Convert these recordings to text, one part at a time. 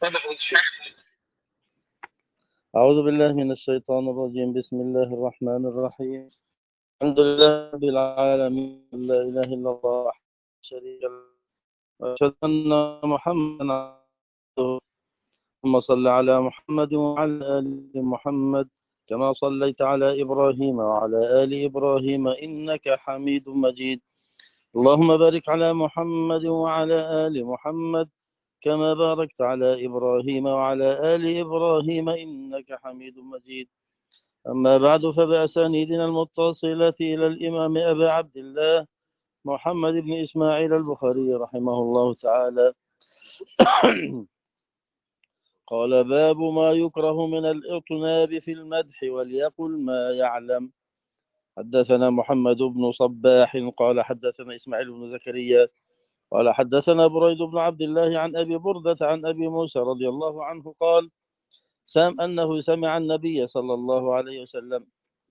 أعوذ بالله من الشيطان الرجيم. بسم الله الرحمن الرحيم. الحمد لله رب العالمين، لا إله إلا الله وحده لا شريك له، وأشهد أن محمدا عبده. اللهم صل على محمد وعلى آل محمد كما صليت على إبراهيم وعلى آل إبراهيم إنك حميد مجيد. اللهم بارك على محمد وعلى آل محمد كما باركت على إبراهيم وعلى آل إبراهيم إنك حميد مجيد. أما بعد، فبأسانيدنا المتصلة إلى الإمام أبي عبد الله محمد بن إسماعيل البخاري رحمه الله تعالى قال: باب ما يكره من الإطناب في المدح وليقل ما يعلم. حدثنا محمد بن صباح قال حدثنا إسماعيل بن زكريا قال حدثنا بريد بن عبد الله عن أبي بردة عن أبي موسى رضي الله عنه قال أنه سمع النبي صلى الله عليه وسلم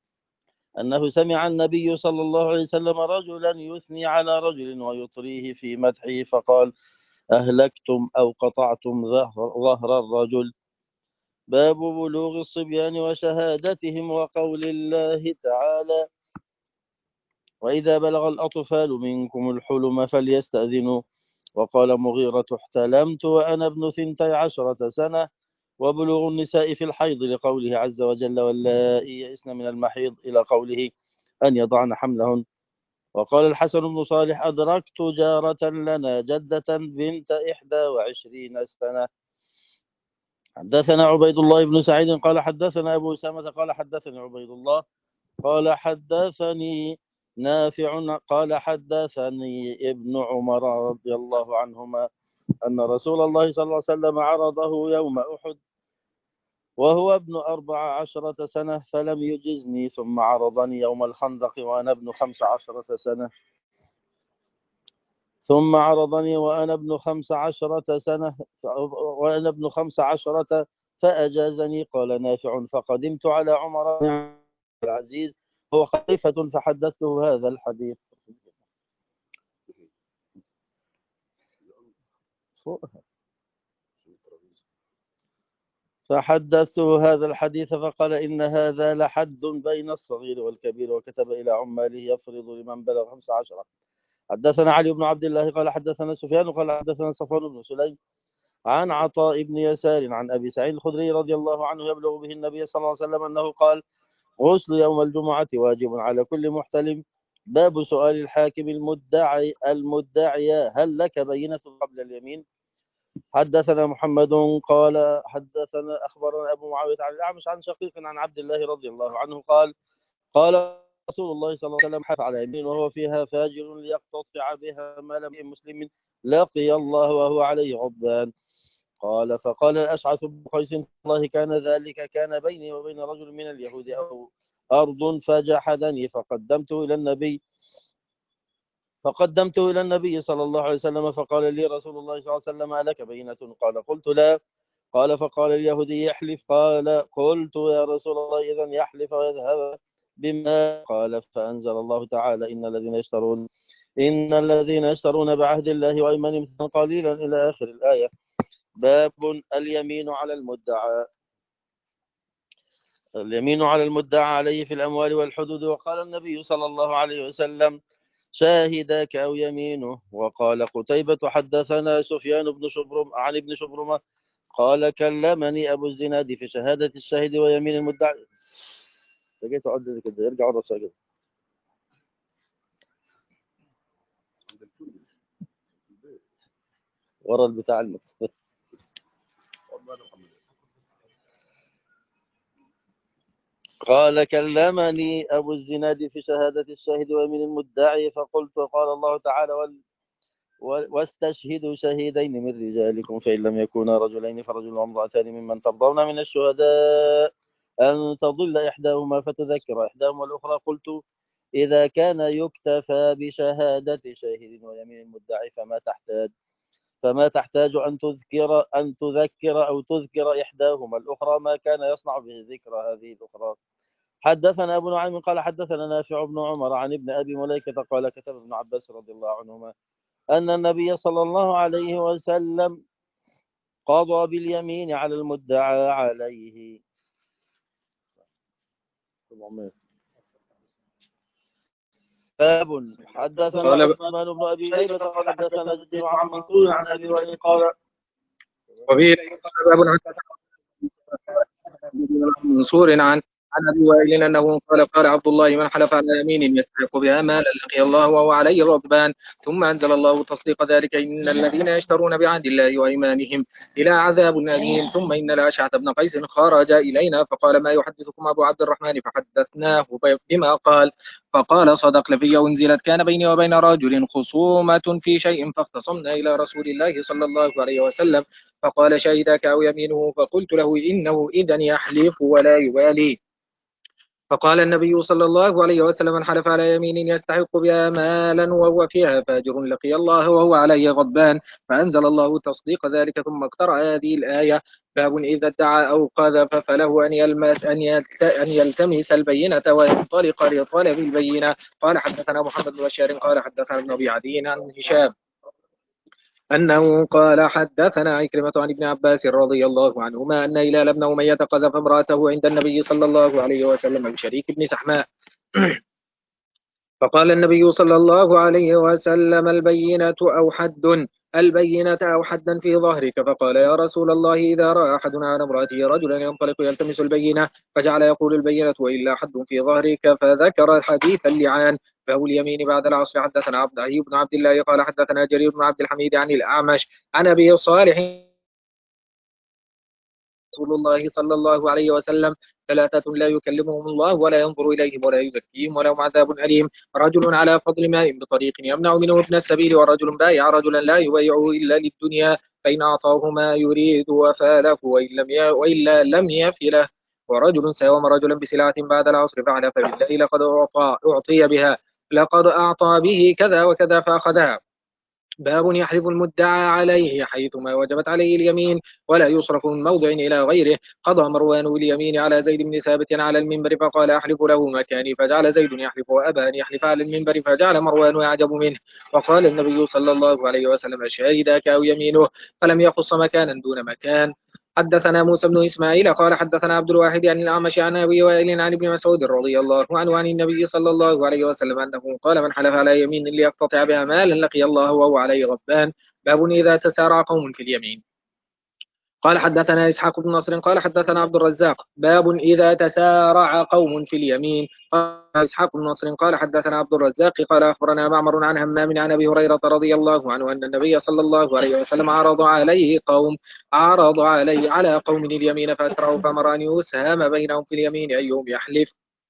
رجلا يثني على رجل ويطريه في مدحه فقال: أهلكتم أو قطعتم ظهر الرجل. باب بلوغ الصبيان وشهادتهم وقول الله تعالى: وإذا بلغ الأطفال منكم الحلم فليستأذنوا. وقال مغيرة: احتلمت وأنا ابن 12 سنة. وبلوغ النساء في الحيض لقوله عز وجل: واللائي يئسن من المحيض إلى قوله أن يضعن حملهن. وقال الحسن بن صالح: أدركت جارة لنا جدة بنت 21 سنة. حدثنا عبيد الله بن سعيد قال حدثنا أبو أسامة قال حدثني عبيد الله قال حدثني نافع قال حدثني ابن عمر رضي الله عنهما أن رسول الله صلى الله عليه وسلم عرضه يوم أحد وهو ابن 14 سنة فلم يجزني، ثم عرضني يوم الخندق وأنا ابن 15 سنة وأنا ابن 15 فأجازني. قال نافع: فقدمت على عمر بن عبد العزيز هو خليفة فحدثته هذا الحديث. فقال: إن هذا لحد بين الصغير والكبير، وكتب إلى عماله يفرض لمن بلغ 15. حدثنا علي بن عبد الله قال حدثنا سفيان قال حدثنا صفوان بن سليم عن عطاء بن يسار عن أبي سعيد الخدري رضي الله عنه يبلغ به النبي صلى الله عليه وسلم أنه قال: غسل يوم الجمعة واجب على كل محتلم. باب سؤال الحاكم المدعي: هل لك بينة قبل اليمين؟ حدثنا محمد قال حدثنا أخبرنا أبو معاوية عن الأعمش عن شقيق عن عبد الله رضي الله عنه قال رسول الله صلى الله عليه وسلم: حف على يمين وهو فيها فاجر ليقتطع بها مال امرئ مسلم لقي الله وهو عليه غضبان. قال: فقال الأشعث بن قيس: الله كان ذلك كان بيني وبين رجل من اليهود أو أرض فجحدني فقدمته إلى النبي صلى الله عليه وسلم فقال لي رسول الله صلى الله عليه وسلم: ألك بينة؟ قال: قلت لا. قال: فقال اليهودي: يحلف. قال: قلت يا رسول الله: إذن يحلف ويذهب بما قال. فأنزل الله تعالى: إن الذين يشترون بعهد الله وأيمانهم قليلا إلى آخر الآية. باب اليمين على المدعى عليه في الأموال والحدود. وقال النبي صلى الله عليه وسلم: شاهدك أو يمينه. وقال قتيبة: حدثنا سفيان بن شبرم عن ابن شبرمة قال: كلمني أبو الزناد في شهادة الشاهد ويمين المدعي. لقيت عدد كده يرجع ورا ساجد ورا البتاع المكتوب. قال: كلمني أبو الزناد في شهادة الشاهد ويمين المدعي فقلت: قال الله تعالى: واستشهدوا شهيدين من رجالكم فإن لم يكونا رجلين فرجل وامرأتان ممن ترضون من الشهداء أن تضل إحداهما فتذكر إحداهما الأخرى. قلت: إذا كان يكتفى بشهادة شاهد ويمين المدعي فما تحتاج أن تذكر أو تذكر إحداهما الأخرى ما كان يصنع به ذكر هذه الأخرى. حدثنا أبو نعيم قال حدثنا نافع بن عمر عن ابن أبي مليكة قال: كتب ابن عباس رضي الله عنهما أن النبي صلى الله عليه وسلم قضى باليمين على المدعى عليه. باب حدثنا عثمان بن أبي شيبة قال حدثنا جدي عن منصور عن أبي وائل قال وفيه باب منصور عن ابي وائل انه قال عبد الله من حلف على يمين يستحق بها مالا لقي الله وهو عليه غضبان ثم انزل الله تصديق ذلك ان الذين يشترون بعهد الله وايمانهم الى عذاب اليم. ثم ان الاشعث بن قيس خرج الينا فقال ما يحدثكم ابو عبد الرحمن فحدثناه بما قال فقال صدق لفي انزلت كان بيني وبين رجل خصومه في شيء فاختصمنا الى رسول الله صلى الله عليه وسلم فقال شهدك أو يمينه فقلت له إنه إذا يحلف ولا يبالي. فقال النبي صلى الله عليه وسلم من حلف على يمين يستحق بها مالا وهو فيها فاجر لقي الله وهو عليه غضبان. فأنزل الله تصديق ذلك ثم اقترأ هذه الآية باب إذا ادعى أو قذف فله أن يلتمس البينة وينطلق لطلب البينة. قال حدثنا محمد بن بشار قال حدثنا ابن أبي عدي عن هشام أنه قال حدثنا عكرمة عن ابن عباس رضي الله عنهما أن هلال بن أمية قذف امرأته عند النبي صلى الله عليه وسلم بشريك بن سحماء فقال النبي صلى الله عليه وسلم البينة أو حدا في ظهرك. فقال يا رسول الله إذا رأى أحدنا على امرأته رجلا ينطلق يلتمس البينة فجعل يقول البينة وإلا حد في ظهرك فذكر حديث اللعان. فهو اليمين بعد العصر. حدثنا عبد الله قال حدثنا جرير بن عبد الحميد عن الأعمش عن أبي صالح رسول الله صلى الله عليه وسلم ثلاثة لا يكلمهم الله ولا ينظر إليهم ولا يزكيهم ولهم عذاب أليم رجل على فضل ماء بطريق يمنع منه ابن السبيل ورجل بايع رجلا لا يبايعه إلا للدنيا فإن أعطاه ما يريد وفاله وإلا لم يفله. ورجل ساوم رجلا بسلعة بعد العصر فحلف بالله لقد أعطى به كذا وكذا فأخذها. باب يحلف المدعى عليه حيثما وجبت عليه اليمين ولا يصرف من موضع إلى غيره. قضى مروان اليمين على زيد بن ثابت على المنبر فقال أحلف له مكاني فجعل زيد يحلف وأبى أن يحلف على المنبر فجعل مروان يعجب منه. وقال النبي صلى الله عليه وسلم شهدك أو يمينه فلم يخص مكانا دون مكان. حدثنا موسى بن إسماعيل قال حدثنا عبد الواحد عن الأعمش عن أبي وائل عن ابن مسعود رضي الله عنه عن النبي صلى الله عليه وسلم أنه قال من حلف على يمين ليقتطع بها مالا لقي الله وهو عليه غضبان. باب إذا تسارع قوم في اليمين. قال حدثنا إسحاق بن نصر قال حدثنا عبد الرزاق باب إذا تسارع قوم في اليمين. قال إسحاق بن نصر قال حدثنا عبد الرزاق قال أخبرنا معمر عن همام عن أبي هريرة رضي الله عنه أن النبي صلى الله عليه وسلم عرض عليه على قوم اليمين فأسرعوا فأمر أن يسهم بينهم في اليمين أيهم يحلف.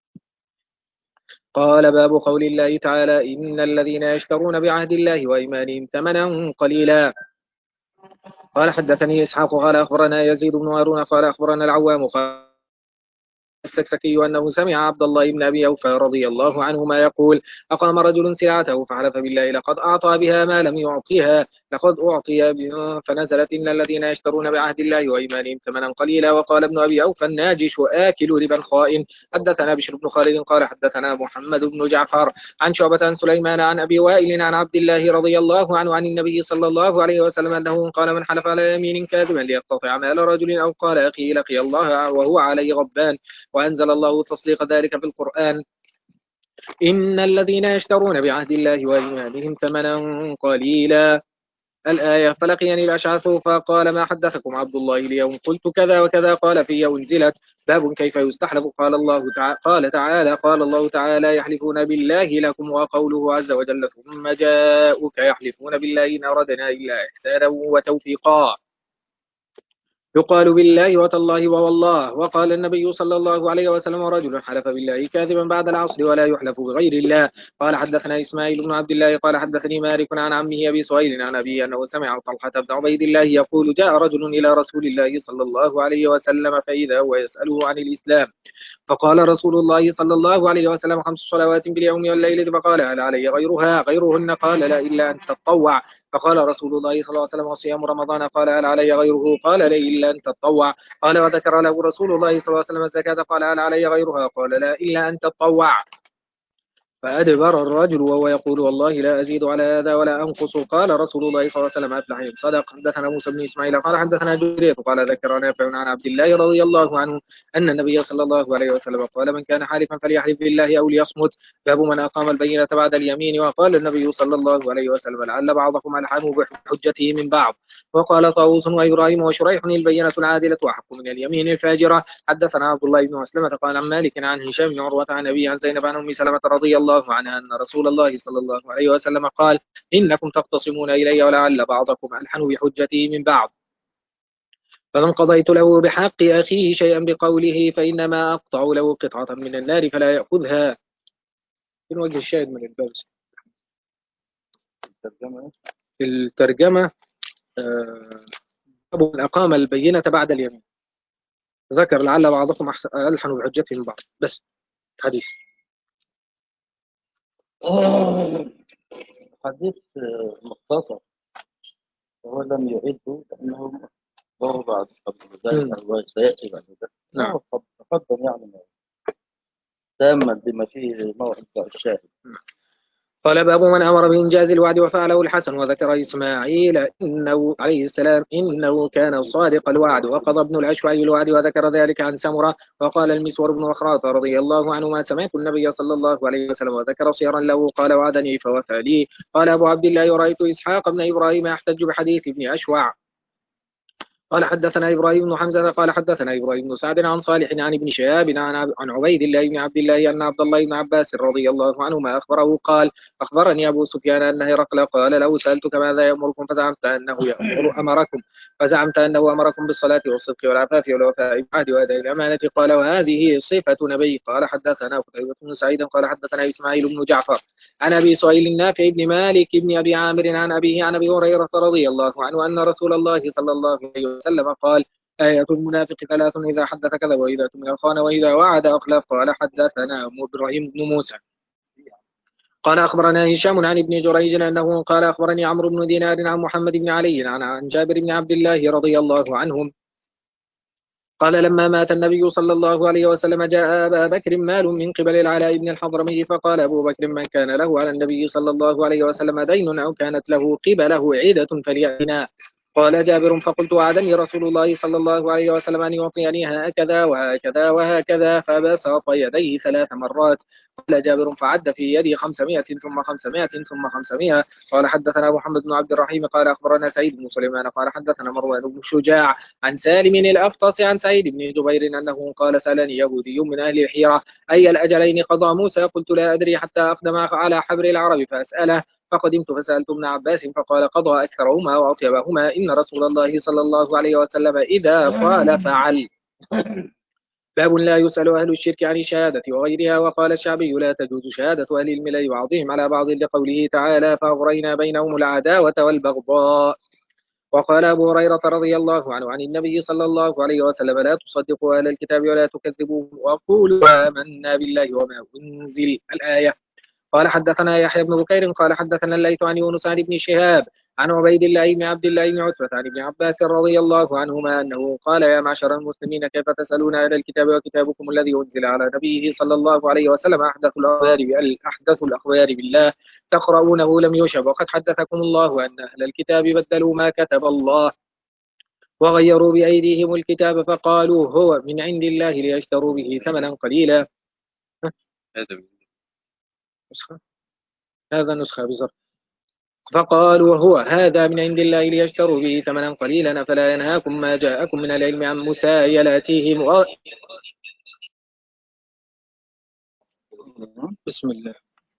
قال باب قول الله تعالى إن الذين يشترون بعهد الله وأيمانهم ثمنا قليلا. قال حدثني إسحاق قال أخبرنا يزيد بن هارون قال أخبرنا العوام قال السكسكي أنه سمع عبد الله بن أبي أوفى رضي الله عنهما يقول أقام رجل سلعته فحلف بالله لقد أعطى بها ما لم يعطيها لقد أعطي فنزلت إن الذين يشترون بعهد الله وإيمانهم ثمنا قليلا. وقال ابن أبي أوفى الناجش وآكل ربا خائن. حدثنا بشر بن خالد قال حدثنا محمد بن جعفر عن شعبة عن سليمان عن أبي وائل عن عبد الله رضي الله عنه عن النبي صلى الله عليه وسلم أنه قال من حلف على يمين كاذبا ليقتطع مال رجل أو قال أخي لقي الله وهو عليه غضبان. وأنزل الله تصديق ذلك في القرآن إن الذين يشترون بعهد الله وأيمانهم ثمنا قليلا الآية. فلقيني الأشعث فقال ما حدثكم عبد الله اليوم قلت كذا وكذا قال في أنزلت باب كيف يستحلف. قال تعالى قال الله تعالى يحلفون بالله لكم وقوله عز وجل ثم جاءوك يحلفون بالله إن أردنا إلا إحسانا وتوفيقا يقال بالله وتالله ووالله. وقال النبي صلى الله عليه وسلم رجل حلف بالله كاذبا بعد العصر ولا يحلف بغير الله. قال حدثنا إسماعيل بن عبد الله قال حدثني مالك عن عمه أبي سهيل عن أبي أنه سمع طلحة بن عبيد الله يقول جاء رجل إلى رسول الله صلى الله عليه وسلم فإذا هو يسأله عن الإسلام فقال رسول الله صلى الله عليه وسلم 5 صلوات باليوم والليلة فقال هل علي غيرهن قال لا إلا أن تطوع. فقال رسول الله صلى الله عليه وسلم وصيام رمضان قال هل علي غيره قال لا إلا أن تطوع. قال وذكر له رسول الله صلى الله عليه وسلم الزكاة قال هل علي غيرها قال لا إلا أن تطوع. فأدبر الرجل وهو يقول والله لا أزيد على هذا ولا أنقص. قال رسول الله صلى الله عليه وسلم أفلح إن صدق. حدثنا موسى بن إسماعيل قال حدثنا جرير قال ذكر نافع عن عبد الله رضي الله عنه أن النبي صلى الله عليه وسلم قال من كان حالفا فليحلف بالله أو ليصمت. باب من أقام البينة بعد اليمين. وقال النبي صلى الله عليه وسلم لعل بعضكم ألحم بحجته من بعض. وقال طاووس وإبراهيم وشريح البينة العادلة أحق من اليمين الفاجرة. حدثنا عبد الله بن مسلمة قال عن مالك عن هشام بن عروة عن أبي عن زينب عن أم سلمة رضي الله عنها أن رسول الله صلى الله عليه وسلم قال إنكم تختصمون إلي ولعل بعضكم ألحن بحجتي من بعض. فمن قضيت له بحق أخيه شيئا بقوله فإنما أقطع له قطعة من النار فلا يأخذها. من وجه الشاهد من الباب الترجمة باب من أقام البينة بعد اليمين. ذكر لعل بعضكم ألحن بحجته من بعض بس حديث. حديث مختصر وهو لم يعده لأنه ضرب بعد قبل ذلك الرواية سيأتي بعد ذلك. نعم. تقدم يعني تاما بما فيه موعد الشاهد. قال باب من أمر بإنجاز الوعد وفعله الحسن. وذكر إسماعيل إنه عليه السلام إنه كان صادق الوعد وقضى ابن الأشوعي الوعد وذكر ذلك عن سمرة. وقال المسور بن مخراط رضي الله عنه ما سمعت النبي صلى الله عليه وسلم وذكر صيرا له قال وعدني فوفى لي. قال أبو عبد الله ورأيت إسحاق بن إبراهيم يحتج بحديث ابن أشوع. قال حدثنا إبراهيم بن حمزة قال حدثنا إبراهيم بن سعد عن صالح عن ابن شهاب عن عبيد الله بن عبد الله أن عبد الله بن عباس رضي الله عنهما أخبره قال أخبرني أبو سفيان أن هرقل قال لو سألتك ماذا يأمركم فزعمت أنه أمركم بالصلاة والصدق والعفاف والوفاء بالعهد وأداء الأمانة. قال وهذه صفة نبي. قال حدثنا قتيبة بن سعيد قال حدثنا إسماعيل بن جعفر عن أبي سهيل النافع بن مالك بن أبي عامر عن أبيه عن أبي هريرة رضي الله عنه أن رسول الله صلى الله عليه وسلم قال آية المنافق ثلاث إذا حدث كذب وإذا اؤتمن خان وإذا وعد أخلف. قال حدثنا إبراهيم بن موسى قال أخبرنا هشام عن ابن جريج أنه قال أخبرني عمرو بن دينار عن محمد بن علي عن جابر بن عبد الله رضي الله عنهم قال لما مات النبي صلى الله عليه وسلم جاء أبا بكر مال من قبل العلاء بن الحضرمي فقال أبو بكر من كان له على النبي صلى الله عليه وسلم دين أو كانت له قبله عيدة فليأتنا. قال جابر فقلت وعدني رسول الله صلى الله عليه وسلم أن يعطيني هكذا وهكذا وهكذا فبسط يديه 3 مرات. قال جابر فعد في يدي 500 ثم 500 ثم 500. قال حدثنا محمد بن عبد الرحيم قال أخبرنا سعيد بن سليمان قال حدثنا مروان بن شجاع عن سالم الأفطس عن سعيد بن جبير أنه قال سألني يهودي من أهل الحيرة أي الأجلين قضى موسى قلت لا أدري حتى أقدم على حبر العرب فأسأله فقدمت فسألت ابن عباس فقال قضى أكثرهما وأطيبهما إن رسول الله صلى الله عليه وسلم إذا قال فعل. باب لا يسأل أهل الشرك عن الشهادة وغيرها. وقال الشعبي لا تجوز شهادة أهل الملل بعضهم على بعض لقوله تعالى فأغرينا بينهم العداوة والبغضاء. وقال أبو هريرة رضي الله عنه عن النبي صلى الله عليه وسلم لا تصدقوا أهل الكتاب ولا تكذبوهم وقولوا آمنا بالله وما أنزل الآية. قال حدثنا يحيى بن بكير قال حدثنا الليث عن يونس عن ابن شهاب عن عبيد الله بن عبد الله بن عتبة عن ابن عباس رضي الله عنهما أنه قال يا معشر المسلمين كيف تسألون أهل الكتاب وكتابكم الذي أنزل على نبيه صلى الله عليه وسلم أحدث الأخبار بالله تقرؤونه لم يشب وقد حدثكم الله أن أهل الكتاب بدلوا ما كتب الله وغيروا بأيديهم الكتاب فقالوا هو من عند الله ليشتروا به ثمنا قليلا. هذا نسخة بالضبط. فقالوا هو هذا من عند الله ليشتروا به ثمنا قليلا فلا ينهاكم ما جاءكم من العلم عن مسايلاتهم بسم الله.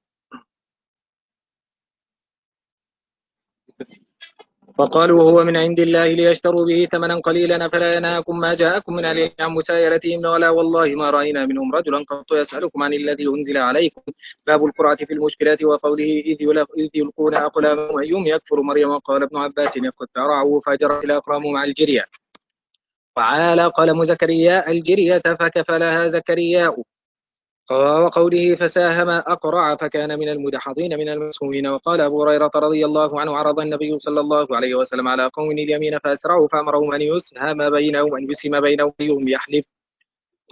فقالوا هو من عند الله ليشتروا به ثمنا قليلا فلا ينهاكم ما جاءكم من العلم عن مسايلتهم ولا والله ما رأينا منهم رجلا قط يسألكم عن الذي أنزل عليكم. باب القرعة في المشكلات. وقوله إذ يلقون أقلامهم أيهم يكفر مريم. قال ابن عباس قد فرعوا فجرت الأقلام مع الجرية وعال قلم زكريا الجرية فكفلها زكرياء. وقوله فساهم أقرع فكان من المدحضين من المسهومين. وقال أبو هريرة رضي الله عنه عرض النبي صلى الله عليه وسلم على قوم اليمين فأسرعوا فأمرهم أن يسهم بينهم أيهم يحلف.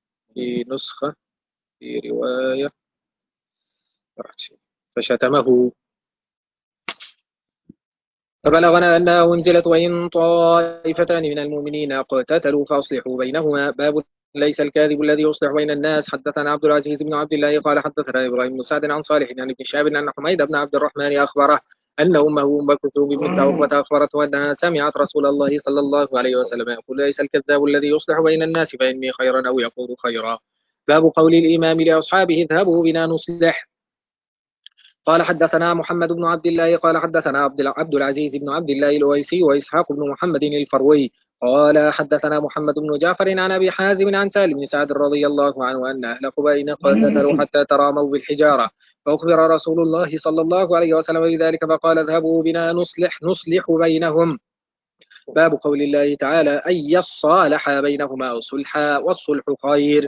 في نسخة في رواية فشتمه. فبلغنا أنها أنزلت وإن طائفتان من المؤمنين اقتتلوا فأصلحوا بينهما. باب ليس الكاذب الذي يصلح بين الناس. حدثنا عبد العزيز بن عبد الله قال حدثنا إبراهيم بن سعد عن صالح عن ابن شهاب أن حميد بن عبد الرحمن أخبره أن أمه أم كلثوم بنت عقبة أخبرته أنها سمعت رسول الله صلى الله عليه وسلم يقول ليس الكذاب الذي يصلح بين الناس فينمي خيرا أو يقول خيرا. باب قول الإمام لأصحابه اذهبوا بنا نصلح. قال حدثنا محمد بن عبد الله قال حدثنا عبد العزيز بن عبد الله الأويسي وإسحاق بن محمد الفروي قال حدثنا محمد بن جعفر عن أبي حازم عن سالم بن سعد رضي الله عنه أن أهل قبائل قتلوا حتى تراموا بالحجارة فأخبر رسول الله صلى الله عليه وسلم بذلك فقال اذهبوا بنا نصلح بينهم. باب قول الله تعالى أن يصالح بينهما صلحا والصلح خير.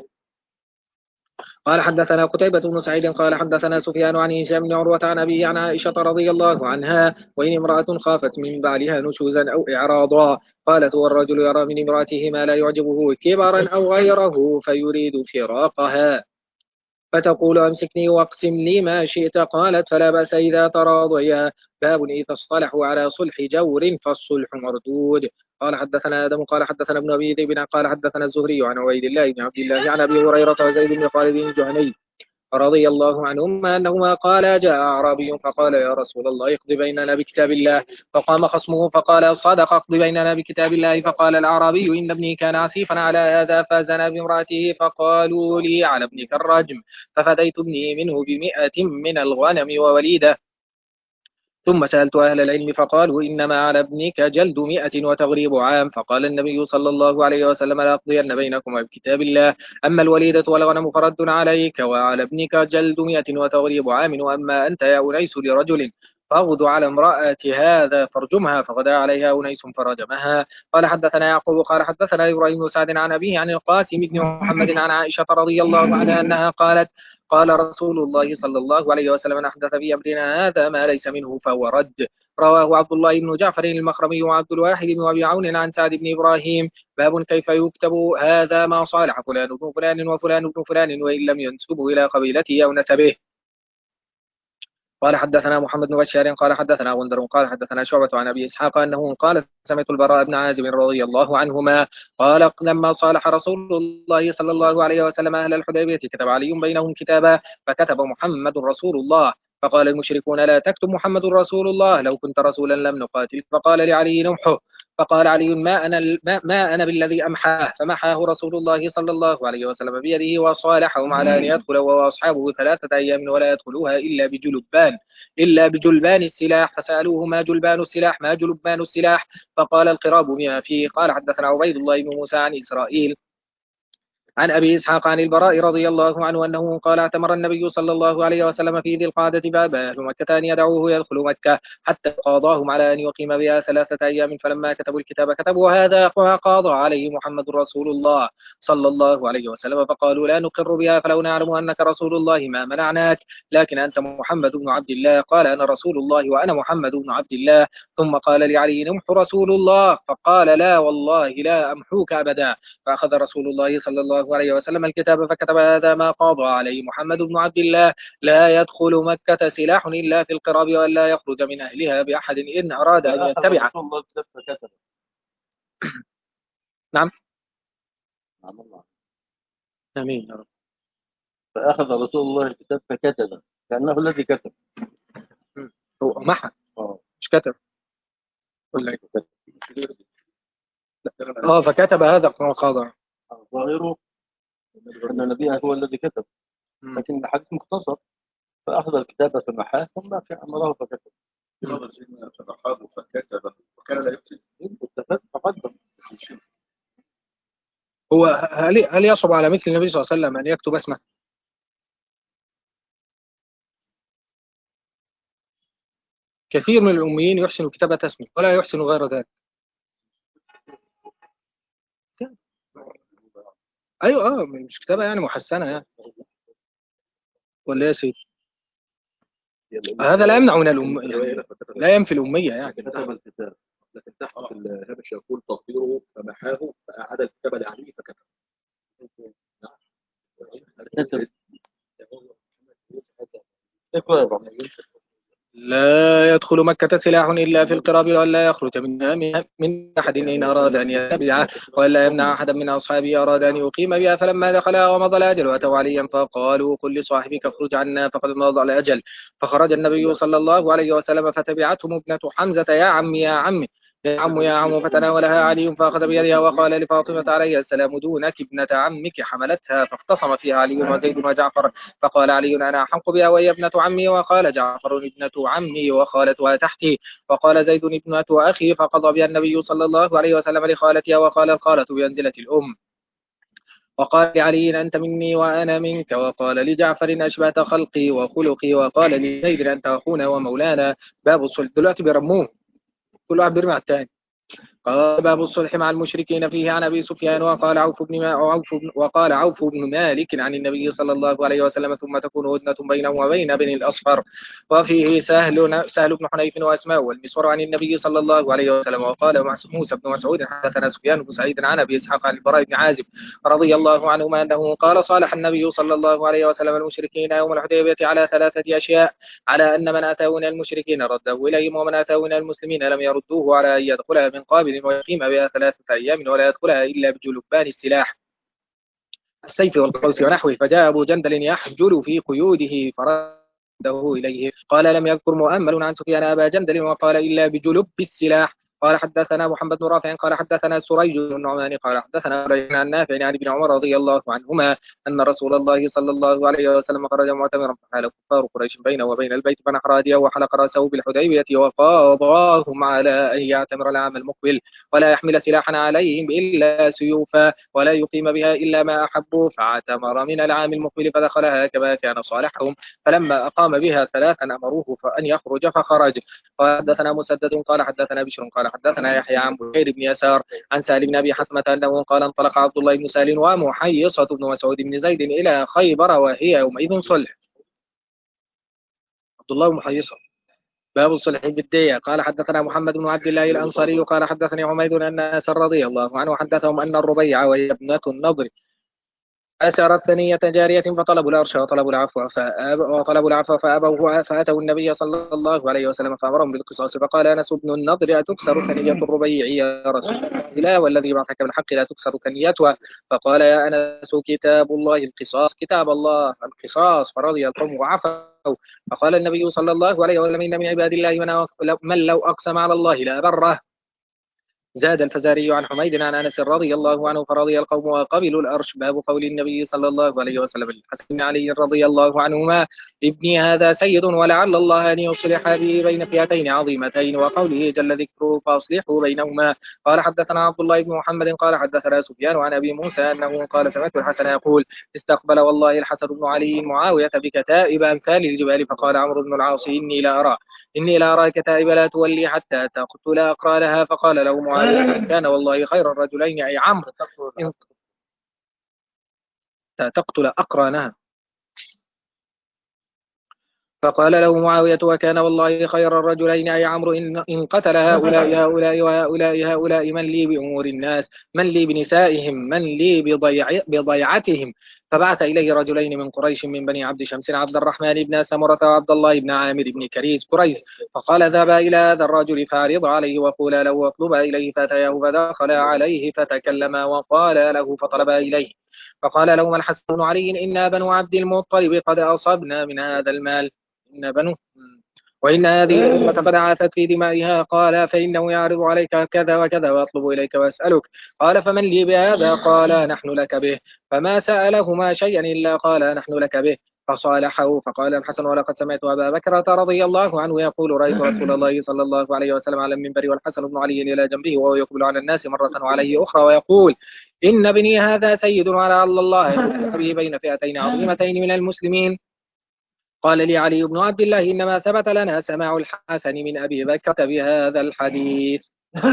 قال حدثنا قتيبة بن سعيد قال حدثنا سفيان عن هشام بن عروة عن أبيه عن عائشة رضي الله عنها وإن امرأة خافت من بعلها نشوزا أو إعراضا قالت والرجل يرى من امرأته ما لا يعجبه كبرا أو غيره فيريد فراقها فتقول أمسكني واقسم لي ما شئت قالت فلا بأس إذا تراضيا. باب إذا اصطلحوا على صلح جور فالصلح مردود. قال حدثنا آدم قال حدثنا ابن أبي ذئب قال حدثنا الزهري عن عبيد الله بن عبد الله عن أبي هريرة وزيد بن خالد الجهني رضي الله عنهما أنهما قال جاء أعرابي فقال يا رسول الله اقض بيننا بكتاب الله فقام خصمه فقال صدق اقض بيننا بكتاب الله. فقال الأعرابي إن ابني كان عسيفا على هذا فزنى بامرأته فقالوا لي على ابنك الرجم ففديت ابني منه ب100 من الغنم ووليدة. ثم سألت أهل العلم فقالوا إنما على ابنك جلد 100 وتغريب عام. فقال النبي صلى الله عليه وسلم لأقضين بينكما بكتاب الله أما الوليدة والغنم فرد عليك وعلى ابنك جلد 100 وتغريب عام وأما أنت يا أنيس لرجل فاغد على امرأة هذا فارجمها فغدا عليها أنيس فرجمها. قال حدثنا يعقوب قال حدثنا إبراهيم بن سعد عن أبيه عن القاسم بن محمد عن عائشة رضي الله عنها أنها قالت قال رسول الله صلى الله عليه وسلم من أحدث في أمرنا هذا ما ليس منه فهو رد. رواه عبد الله بن جعفر المخرمي وعبد الواحد بن أبي عون عن سعد بن إبراهيم. باب كيف يكتب هذا ما صالح فلان بن فلان وفلان بن فلان وإن لم ينسبه إلى قبيلته أو نسبه. قال حدثنا محمد بن بشار قال حدثنا غندر قال حدثنا شعبة عن أبي إسحاق أنه قال سمعت البراء بن عازب رضي الله عنهما قال لما صالح رسول الله صلى الله عليه وسلم أهل الحديبية كتب علي بينهم كتابا فكتب محمد رسول الله فقال المشركون لا تكتب محمد رسول الله لو كنت رسولا لم نقاتل. فقال لعلي نمحه. فقال علي ما أنا بالذي أمحاه. فمحاه رسول الله صلى الله عليه وسلم بيده وصالحهم على أن يدخل هو وأصحابه 3 أيام ولا يدخلوها إلا بجلبان السلاح. فسألوه ما جلبان السلاح ما جلبان السلاح فقال القراب بما فيه. قال حدثنا عبيد الله بن موسى عن إسرائيل عن أبي إسحاق عن البراء رضي الله عنه أنه قال اعتمر النبي صلى الله عليه وسلم في ذي القعدة باب أهل مكة أن يدعوه يدخل مكة حتى قاضاهم على أن يقيم بها 3 أيام. فلما كتبوا الكتاب كتبوا هذا قاضى عليه محمد رسول الله صلى الله عليه وسلم فقالوا لا نقر بها فلو نعلم أنك رسول الله ما منعناك لكن أنت محمد بن عبد الله. قال أنا رسول الله وأنا محمد بن عبد الله. ثم قال لعلي نمح رسول الله فقال لا والله لا أمحوك أبدا. فأخذ رسول الله صلى الله عليه وسلم الكتاب فكتب هذا ما قاضى عليه محمد بن عبد الله لا يدخل مكة سلاح إلا في القراب ولا يخرج من أهلها بأحد إن أراد أن يتبعه. نعم. آمين يا رب. فأخذ رسول الله الكتاب فكتب كأنه الذي كتب. هو محى مش كتب. فكتب هذا ما قاضى. ظاهره أن النبي هو الذي كتب لكن الحديث مختصر فأخذ الكتاب فمحاه ثم أمره فكتب. فمحاه فكتب وكان لا يكتب تقدم. هو هل يصعب على مثل النبي صلى الله عليه وسلم أن يكتب اسمه؟ كثير من الأميين يحسن كتابة اسمه ولا يحسن غير ذلك. أيوة مش كتابة يعني محسنة يعني ولا يا سيدي هذا لا يمنع من يعني لا ينفي الأمية يعني. كتب الكتاب لكن تحت الهامش يقول تطهيره فمحاه فأعاد الكتاب لعلي فكتب. أهل مكة سلاح إلا في القراب ولا يخرج منها من أحد إن أراد أن يتبعها ولا يمنع أحدا من أصحابه أراد أن يقيم بها. فلما دخلها ومضى الأجل أتوا عليا فقالوا قل لصاحبك اخرج عنا فقد مضى الأجل. فخرج النبي صلى الله عليه وسلم فتبعتهم ابنة حمزة يا عمي يا عمي يا عم يا عم. فتناولها علي فأخذ بيدها وقال لفاطمة عليه السلام دونك ابنة عمك. حملتها فاختصم فيها علي وزيد وجعفر فقال علي أنا أحق بها وهي ابنة عمي، وقال جعفر ابنة عمي وخالتها تحتي، وقال زيد ابنة أخي. فقضى بها النبي صلى الله عليه وسلم لخالتها، وقال الخالة بمنزلة الأم. وقال لعلي أنت مني وأنا منك، وقال لجعفر أشبهت خلقي وخلقي، وقال لزيد أنت أخونا ومولانا. باب الصلح دلوقتي بيرموه، كل واحد بيرمي على الثاني. قال باب الصلح مع المشركين فيه عن ابي سفيان وقال عوف بن مالك عن النبي صلى الله عليه وسلم ثم تكون هدنة بينه وبين بني الاصفر. وفيه سهل بن حنيف واسماء والمسور عن النبي صلى الله عليه وسلم. وقال موسى بن مسعود حدثنا سفيان بن سعيد عن ابي اسحاق عن البراء بن عازب رضي الله عنهما انه قال صالح النبي صلى الله عليه وسلم المشركين يوم الحديبية على 3 أشياء: على أن من أتاه من المشركين رده إليهم، ومن أتاه من المسلمين لم يردوه، على أن يدخلها من قابل ويقيم بها 3 أيام ولا يدخلها إلا بجلبان السلاح السيف والقوس ونحوه. فجاء أبو جندل يحجل في قيوده فرده إليه. قال لم يذكر مؤمل عن سفيان أبا جندل وقال إلا بجلب السلاح. قال حدثنا محمد بن رافع قال حدثنا سريج بن النعمان قال حدثنا عن نافع عن ابن عمر رضي الله عنهما أن رسول الله صلى الله عليه وسلم خرج معتمرا فحال كفار قريش بينه وبين البيت فنحر هديه وحلق رأسه بالحديبية وقاضاهم على أن يعتمر العام المقبل ولا يحمل سلاحا عليهم إلا سيوفا ولا يقيم بها إلا ما أحبوا. فاعتمر من العام المقبل فدخلها كما كان صالحهم. فلما أقام بها 3 أمروه فأن يخرج فخرج. قال حدثنا مسدد قال حدثنا بشر قال حدثنا يحيى عن بكير بن يسار عن سالم بن أبي حتمة أنه قال انطلق عبد الله بن سالم ومحيصة بن مسعود بن زيد إلى خيبر وهي يومئذ صلح. عبد الله محيصة. باب الصلح بالدية. قال حدثنا محمد بن عبد الله الأنصاري قال حدثني حميد أن أنس رضي الله عنه حدثهم أن الربيع وهي ابنة النضر أسرت ثنية جارية فطلبوا الأرش وطلبوا العفو فأبوا فأتوا النبي صلى الله عليه وسلم فأمرهم بالقصاص. فقال أنس بن النضر أتكسر ثنية الربيع يا رسول الله والذي بعثك بالحق لا تكسر ثنيتها؟ فقال يا أنس كتاب الله القصاص كتاب الله القصاص. فرضي القوم وعفوا. فقال النبي صلى الله عليه وسلم إن من عباد الله من لو أقسم على الله لا بره. زاد الفزاري عن حميد عن أنس رضي الله عنه فرضي القوم وقبلوا الأرش. باب قول النبي صلى الله عليه وسلم للحسن بن علي رضي الله عنهما ابني هذا سيد ولعل الله أن يصلح به بين فئتين عظيمتين. وقوله جل ذكره فأصلحوا بينهما. قال حدثنا عبد الله بن محمد قال حدثنا سفيان عن أبي موسى أنه قال سمعت الحسن يقول استقبل والله الحسن بن علي معاوية بكتائب أمثال الجبال فقال عمرو بن العاص إني لا أرى كتائب لا تولي حتى تقتل أقرانها. فقال له معاوية كان والله خير الرجلين أي عمرو تقتل أقرانها. فقال له معاوية وكان والله خير الرجلين أي عمرو إن قتل هؤلاء من لي بأمور الناس من لي بنسائهم من لي بضيعتهم. فبعث إليه رجلين من قريش من بني عبد شمس عبد الرحمن بن سمرة وعبد الله بن عامر بن كريز فقال ذهبا إلى هذا الرجل فعرض عليه وقولا له واطلبا إليه فأتياه فدخلا عليه فتكلما وقال له فطلبا إليه. فقال لهما الحسن بن علي إنا بنو عبد المطلب قد أصبنا من هذا المال إن بنو وإن هذه الأمة قد عاثت في دمائها. قال فإنه يعرض عليك كذا وكذا ويطلب إليك ويسألك. قال فمن لي بهذا؟ قال نحن لك به. فما سألهما شيئا إلا قال نحن لك به. فصالحه. فقال الحسن ولقد سمعت أبا بكر رضي الله عنه يقول رأيت رسول الله صلى الله عليه وسلم على المنبر والحسن بن علي إلى جنبه وهو يقبل على الناس مرة وعليه أخرى ويقول إن ابني هذا سيد ولعل الله به بين فئتين عظيمتين من المسلمين. قال لي علي بن عبد الله إنما ثبت لنا سماع الحسن من أبي بكر بهذا الحديث.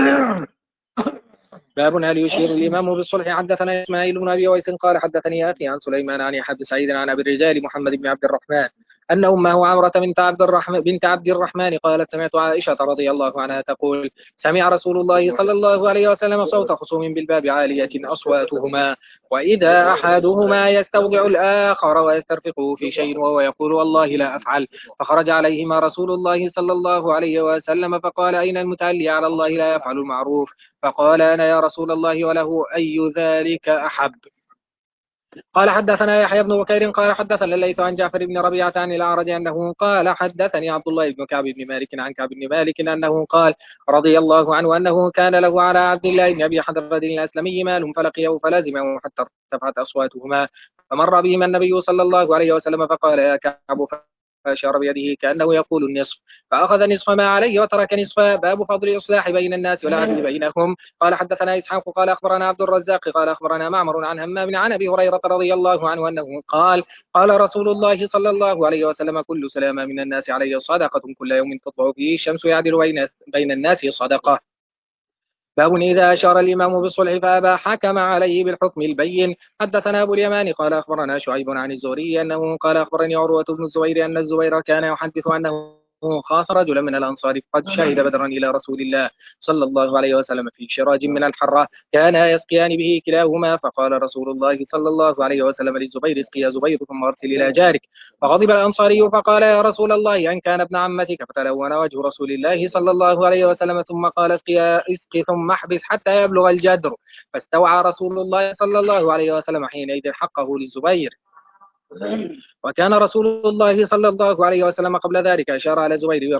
باب هل يشير الإمام بالصلح. حدثنا إسماعيل بن أبي ويس قال حدثني أخي عن سليمان عن يحيى بن سعيد عن أبي الرجال محمد بن عبد الرحمن أن أمه عمرة بنت عبد الرحمن قالت سمعت عائشة رضي الله عنها تقول سمع رسول الله صلى الله عليه وسلم صوت خصوم بالباب عالية أصواتهما وإذا أحدهما يستودع الآخر ويسترفقه في شيء وهو يقول والله لا أفعل. فخرج عليهما رسول الله صلى الله عليه وسلم فقال أين المتعلي على الله لا يفعل المعروف؟ فقال أنا يا رسول الله وله أي ذلك أحب. قال حدثنا يحيى بن بكير قال حدثنا الليث عن جعفر بن ربيعة عن الأعرج أنه قال حدثني عبد الله بن كعب بن مالك عن كعب بن مالك أنه قال رضي الله عنه أنه كان له على عبد الله بن أبي حضرة الأسلمي مال فلقيه فلازمه حتى ارتفعت أصواتهما فمر بهما النبي صلى الله عليه وسلم فقال يا كعب فأشار بيده كأنه يقول النصف فأخذ نصف ما عليه وترك نصفا. باب فضل الإصلاح بين الناس والعدل بينهم. قال حدثنا إسحاق قال أخبرنا عبد الرزاق قال أخبرنا معمر عن همام عن أبي هريرة رضي الله عنه أنه قال قال رسول الله صلى الله عليه وسلم كل سلامة من الناس عليه صدقة كل يوم تطلع فيه الشمس يعدل بين الناس صدقة. باب إذا أشار الإمام بالصلح فأبى حكم عليه بالحكم البين. حدثنا أبو اليمان قال أخبرنا شعيب عن الزهري أنه قال أخبرني عروة بن الزبير أن الزبير كان يحدث أنه خاص رجلا من الأنصار قد شهد بدرا إلى رسول الله صلى الله عليه وسلم في شراج من الحرة كان يسقيان به كلاهما فقال رسول الله صلى الله عليه وسلم للزبير اسقي يا زبير ثم أرسل إلى جارك. فغضب الأنصاري فقال يا رسول الله أن كان ابن عمتك فتلون وجه رسول الله صلى الله عليه وسلم ثم قال اسقي ثم احبس حتى يبلغ الجدر. فاستوعى رسول الله صلى الله عليه وسلم حينئذ حقه للزبير. وكان رسول الله صلى الله عليه وسلم قبل ذلك أشار على زبير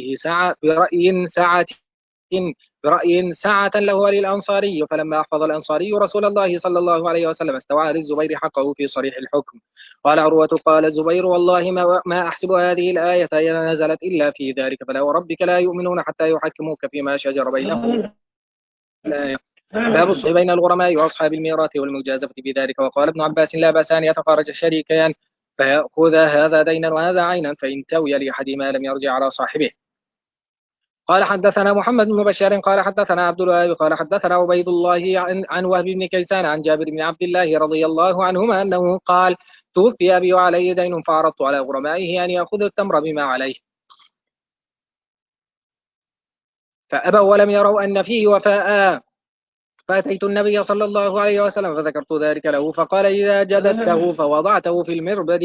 برأي ساعة له وللأنصاري فلما أحفظ الأنصاري رسول الله صلى الله عليه وسلم استوعى للزبير حقه في صريح الحكم. قال عروة قال الزبير والله ما أحسب هذه الآية نزلت إلا في ذلك فلا وربك لا يؤمنون حتى يحكموك فيما شجر بينهم. باب الصلح بين الغرماء وأصحاب الميراث والمجازفة بذلك. وقال ابن عباس لا بأس أن يتفارج الشريكان فيأخذ هذا دينا وهذا عينا فإن توي لأحدهما لم يرجع على صاحبه. قال حدثنا محمد بن بشار قال حدثنا عبد الوهاب قال حدثنا عبيد الله عن وهب بن كيسان عن جابر بن عبد الله رضي الله عنهما أنه قال توفي أبي وعلي دين فعرضت على غرمائه أن يأخذ التمر بما عليه فأبوا ولم يروا أن فيه وفاء فأتيت النبي صلى الله عليه وسلم فذكرت ذلك له فقال إذا جددته فوضعته في المربد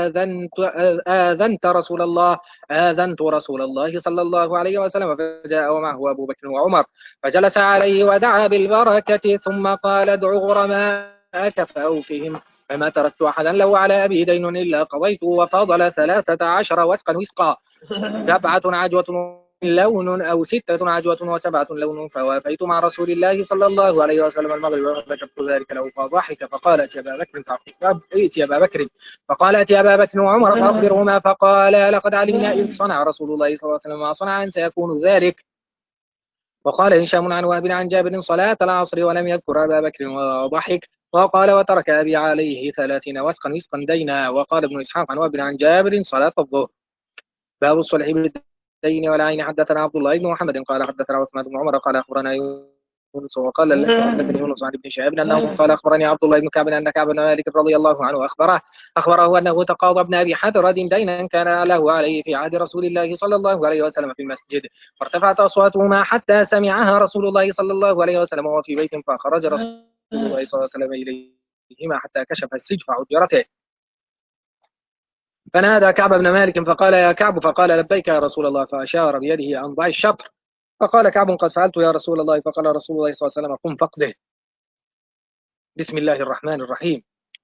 آذنت رسول الله صلى الله عليه وسلم فجاء ومعه أبو بكر وعمر فجلس عليه ودعا بالبركة ثم قال ادع غرماءك فأوفهم فما تركت أحدا له على أبي دين إلا قضيته وفضل 13 وسقا 7 عجوة لون أو 6 عجوة و7 لون فوافيت مع رسول الله صلى الله عليه وسلم المغرب وذكرت ذلك له فضحك فقال ائت أبا بكر وعمر فأخبرهما فقال لقد علمنا إذ صنع رسول الله صلى الله عليه وسلم ما صنع أن سيكون ذلك. وقال هشام عن وهب عن جابر صلاة العصر ولم يذكر أبا بكر وضحك. وقال وترك أبي عليه 30 وسقا دينا. وقال ابن إسحاق عن وهب عن جابر صلاة الظهر. باب الصلح بالدين والعين. حدثنا عبد الله بن محمد قال حدثنا عثمان بن عمر قال أخبرنا يونس وقال حدثني يونس عن ابن شهاب أنه قال أخبرني عبد الله بن كعب أن كعب بن مالك رضي الله عنه أخبره أنه تقاضى ابن أبي حدرد دينا كان له عليه في عهد رسول الله صلى الله عليه وسلم في المسجد فارتفعت أصواتهما حتى سمعها رسول الله صلى الله عليه وسلم وهو في بيت فخرج رسول الله صلى الله عليه وسلم إليهما حتى كشف السجف حجرته فنادى كعب بن مالك فقال يا كعب فقال لبيك يا رسول الله فأشار بيده عن ضع الشطر فقال كعب قد فعلت يا رسول الله فقال رسول الله صلى الله عليه وسلم قم فقده. بسم الله الرحمن الرحيم.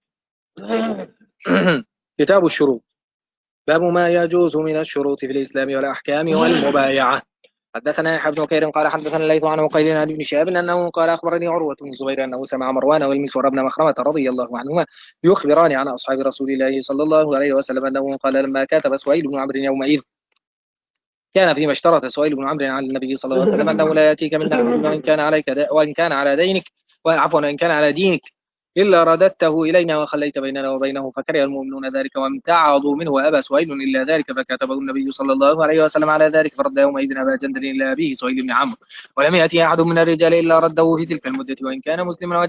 كتاب الشروط. باب ما يجوز من الشروط في الإسلام والأحكام والمبايعة. حدثنا يحيى بن بكير قال حدثنا الليث عن عقيل عن ابن شهاب أنه قال أخبرني عروة بن الزبير أنه سمع مروان والمسور بن مخرمة رضي الله عنهما يخبران عن أصحاب رسول الله صلى الله عليه وسلم أنه قال لما كاتب سهيل بن عمرو يومئذ كان فيما اشترط سهيل بن عمرو عن النبي صلى الله عليه وسلم أنه لا يأتيك منه وإن كان عليك وإن كان على دينك وعفوا وإن كان على دينك إلا رددته إلينا وخليت بيننا وبينه، فكره المؤمنون ذلك وامتعضوا منه وأبى سهيل إلا ذلك، فكتبه النبي صلى الله عليه وسلم على ذلك، فرد يومئذ أبا جندل إلى أبيه سهيل بن عمرو، ولم يأتي أحد من الرجال إلا رده في تلك المدة وإن كان مسلما.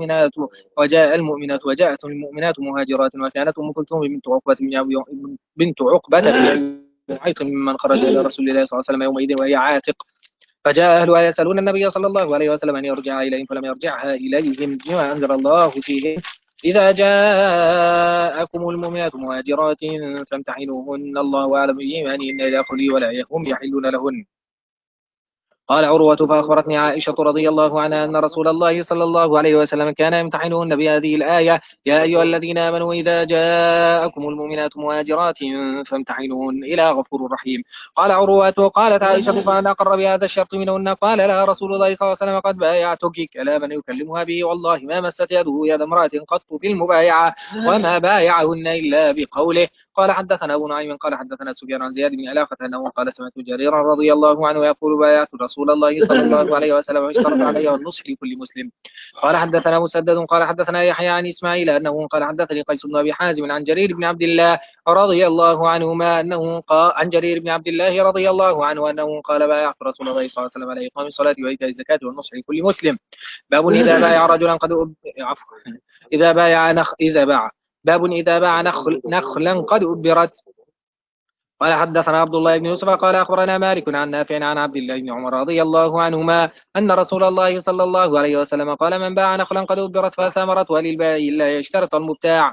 وجاءت المؤمنات مهاجرات، وكانت أم كلثوم بنت عقبة بن معيط ممن خرج إلى رسول الله صلى الله عليه وسلم يومئذ وهي عاتق، فجاء أهلها يسألون النبي صلى الله عليه وسلم أن يرجع إليهم، فلم يرجعها إليهم بما أنزل الله فيهم: إذا جاءكم المؤمنات مهاجرات فامتحنوهن، الله أعلم بإيمانهن إذا خلي ولا هم يحلون لهن. قال عروة: فأخبرتني عائشة رضي الله عنها أن رسول الله صلى الله عليه وسلم كان يمتحنهن بهذه الآية: يا أيها الذين آمنوا إذا جاءكم المؤمنات مهاجرات فامتحنوهن، إلى غفور رحيم. قال عروة: قالت عائشة: فأنا أقر بهذا الشرط منهن. قال لها رسول الله صلى الله عليه وسلم: قد بايعتك كلاما يكلمها به، والله ما مست يده يد امرأة قط في المبايعة، وما بايعهن إلا بقوله. قال حدثنا أبو نعيم قال حدثنا سفيان عن زياد بن علاقة أنه قال: سمعت جريرا رضي الله عنه يقول: بايعت رسول الله صلى الله عليه وسلم واشترط علي والنصح لكل مسلم. قال حدثنا مسدد قال حدثنا يحيى عن إسماعيل أنه قال: حدثني قيس بن أبي حازم عن جرير بن عبد الله رضي الله عنهما أنه قال: عن جرير بن عبد الله رضي الله عنه أنه قال: بايعت رسول الله صلى الله عليه وسلم على إقام الصلاة وإيتاء الزكاة والنصح لكل مسلم. باب إذا بايع رجلا عفوا إذا بايع إذا باع نخلا قد أبرت. قال حدثنا عبد الله بن يوسف قال أخبرنا مالك عن نافع عن عبد الله بن عمر رضي الله عنهما أن رسول الله صلى الله عليه وسلم قال: من باع نخلا قد أبرت فثمرتها للبائع إلا يشترط المبتاع.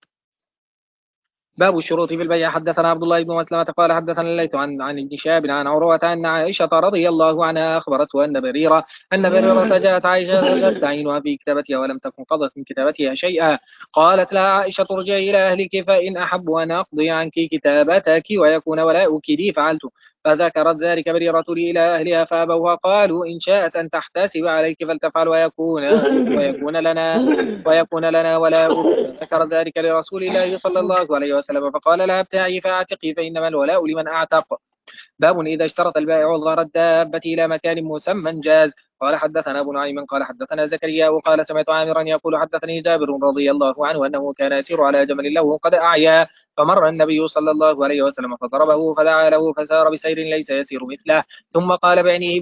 باب الشروط في البيع. حدثنا عبد الله بن مسلمة قال حدثنا الليث عن ابن شهاب عن عروة أن عائشة رضي الله عنها أخبرته أن بريرة جاءت عائشة تستعينها في كتابتها ولم تكن قضت من كتابتها شيئا. قالت لها عائشة: ارجعي إلى أهلك فإن أحب أن أقضي عنك كتابتك ويكون ولاؤك لي فعلت. فذكرت ذلك بريرة لي إلى أهلها فأبوا، قالوا: إن شاءت أن تحتسب عليك فلتفعل ويكون لنا ولاؤك. ذكر ذلك لرسول الله صلى الله عليه وسلم فقال لها: ابتاعي فاعتقي فإنما الولاء لمن أعتق. باب إذا اشترط البائع ظهر الدابة إلى مكان مسمى جاز. قال حدثنا أبو نعيم قال حدثنا زكريا وقال: سمعت عامرا يقول: حدثني جابر رضي الله عنه أنه كان يسير على جمل له قد أعيا، فمر النبي صلى الله عليه وسلم فضربه فدعا له فسار بسير ليس يسير مثله، ثم قال: بعنيه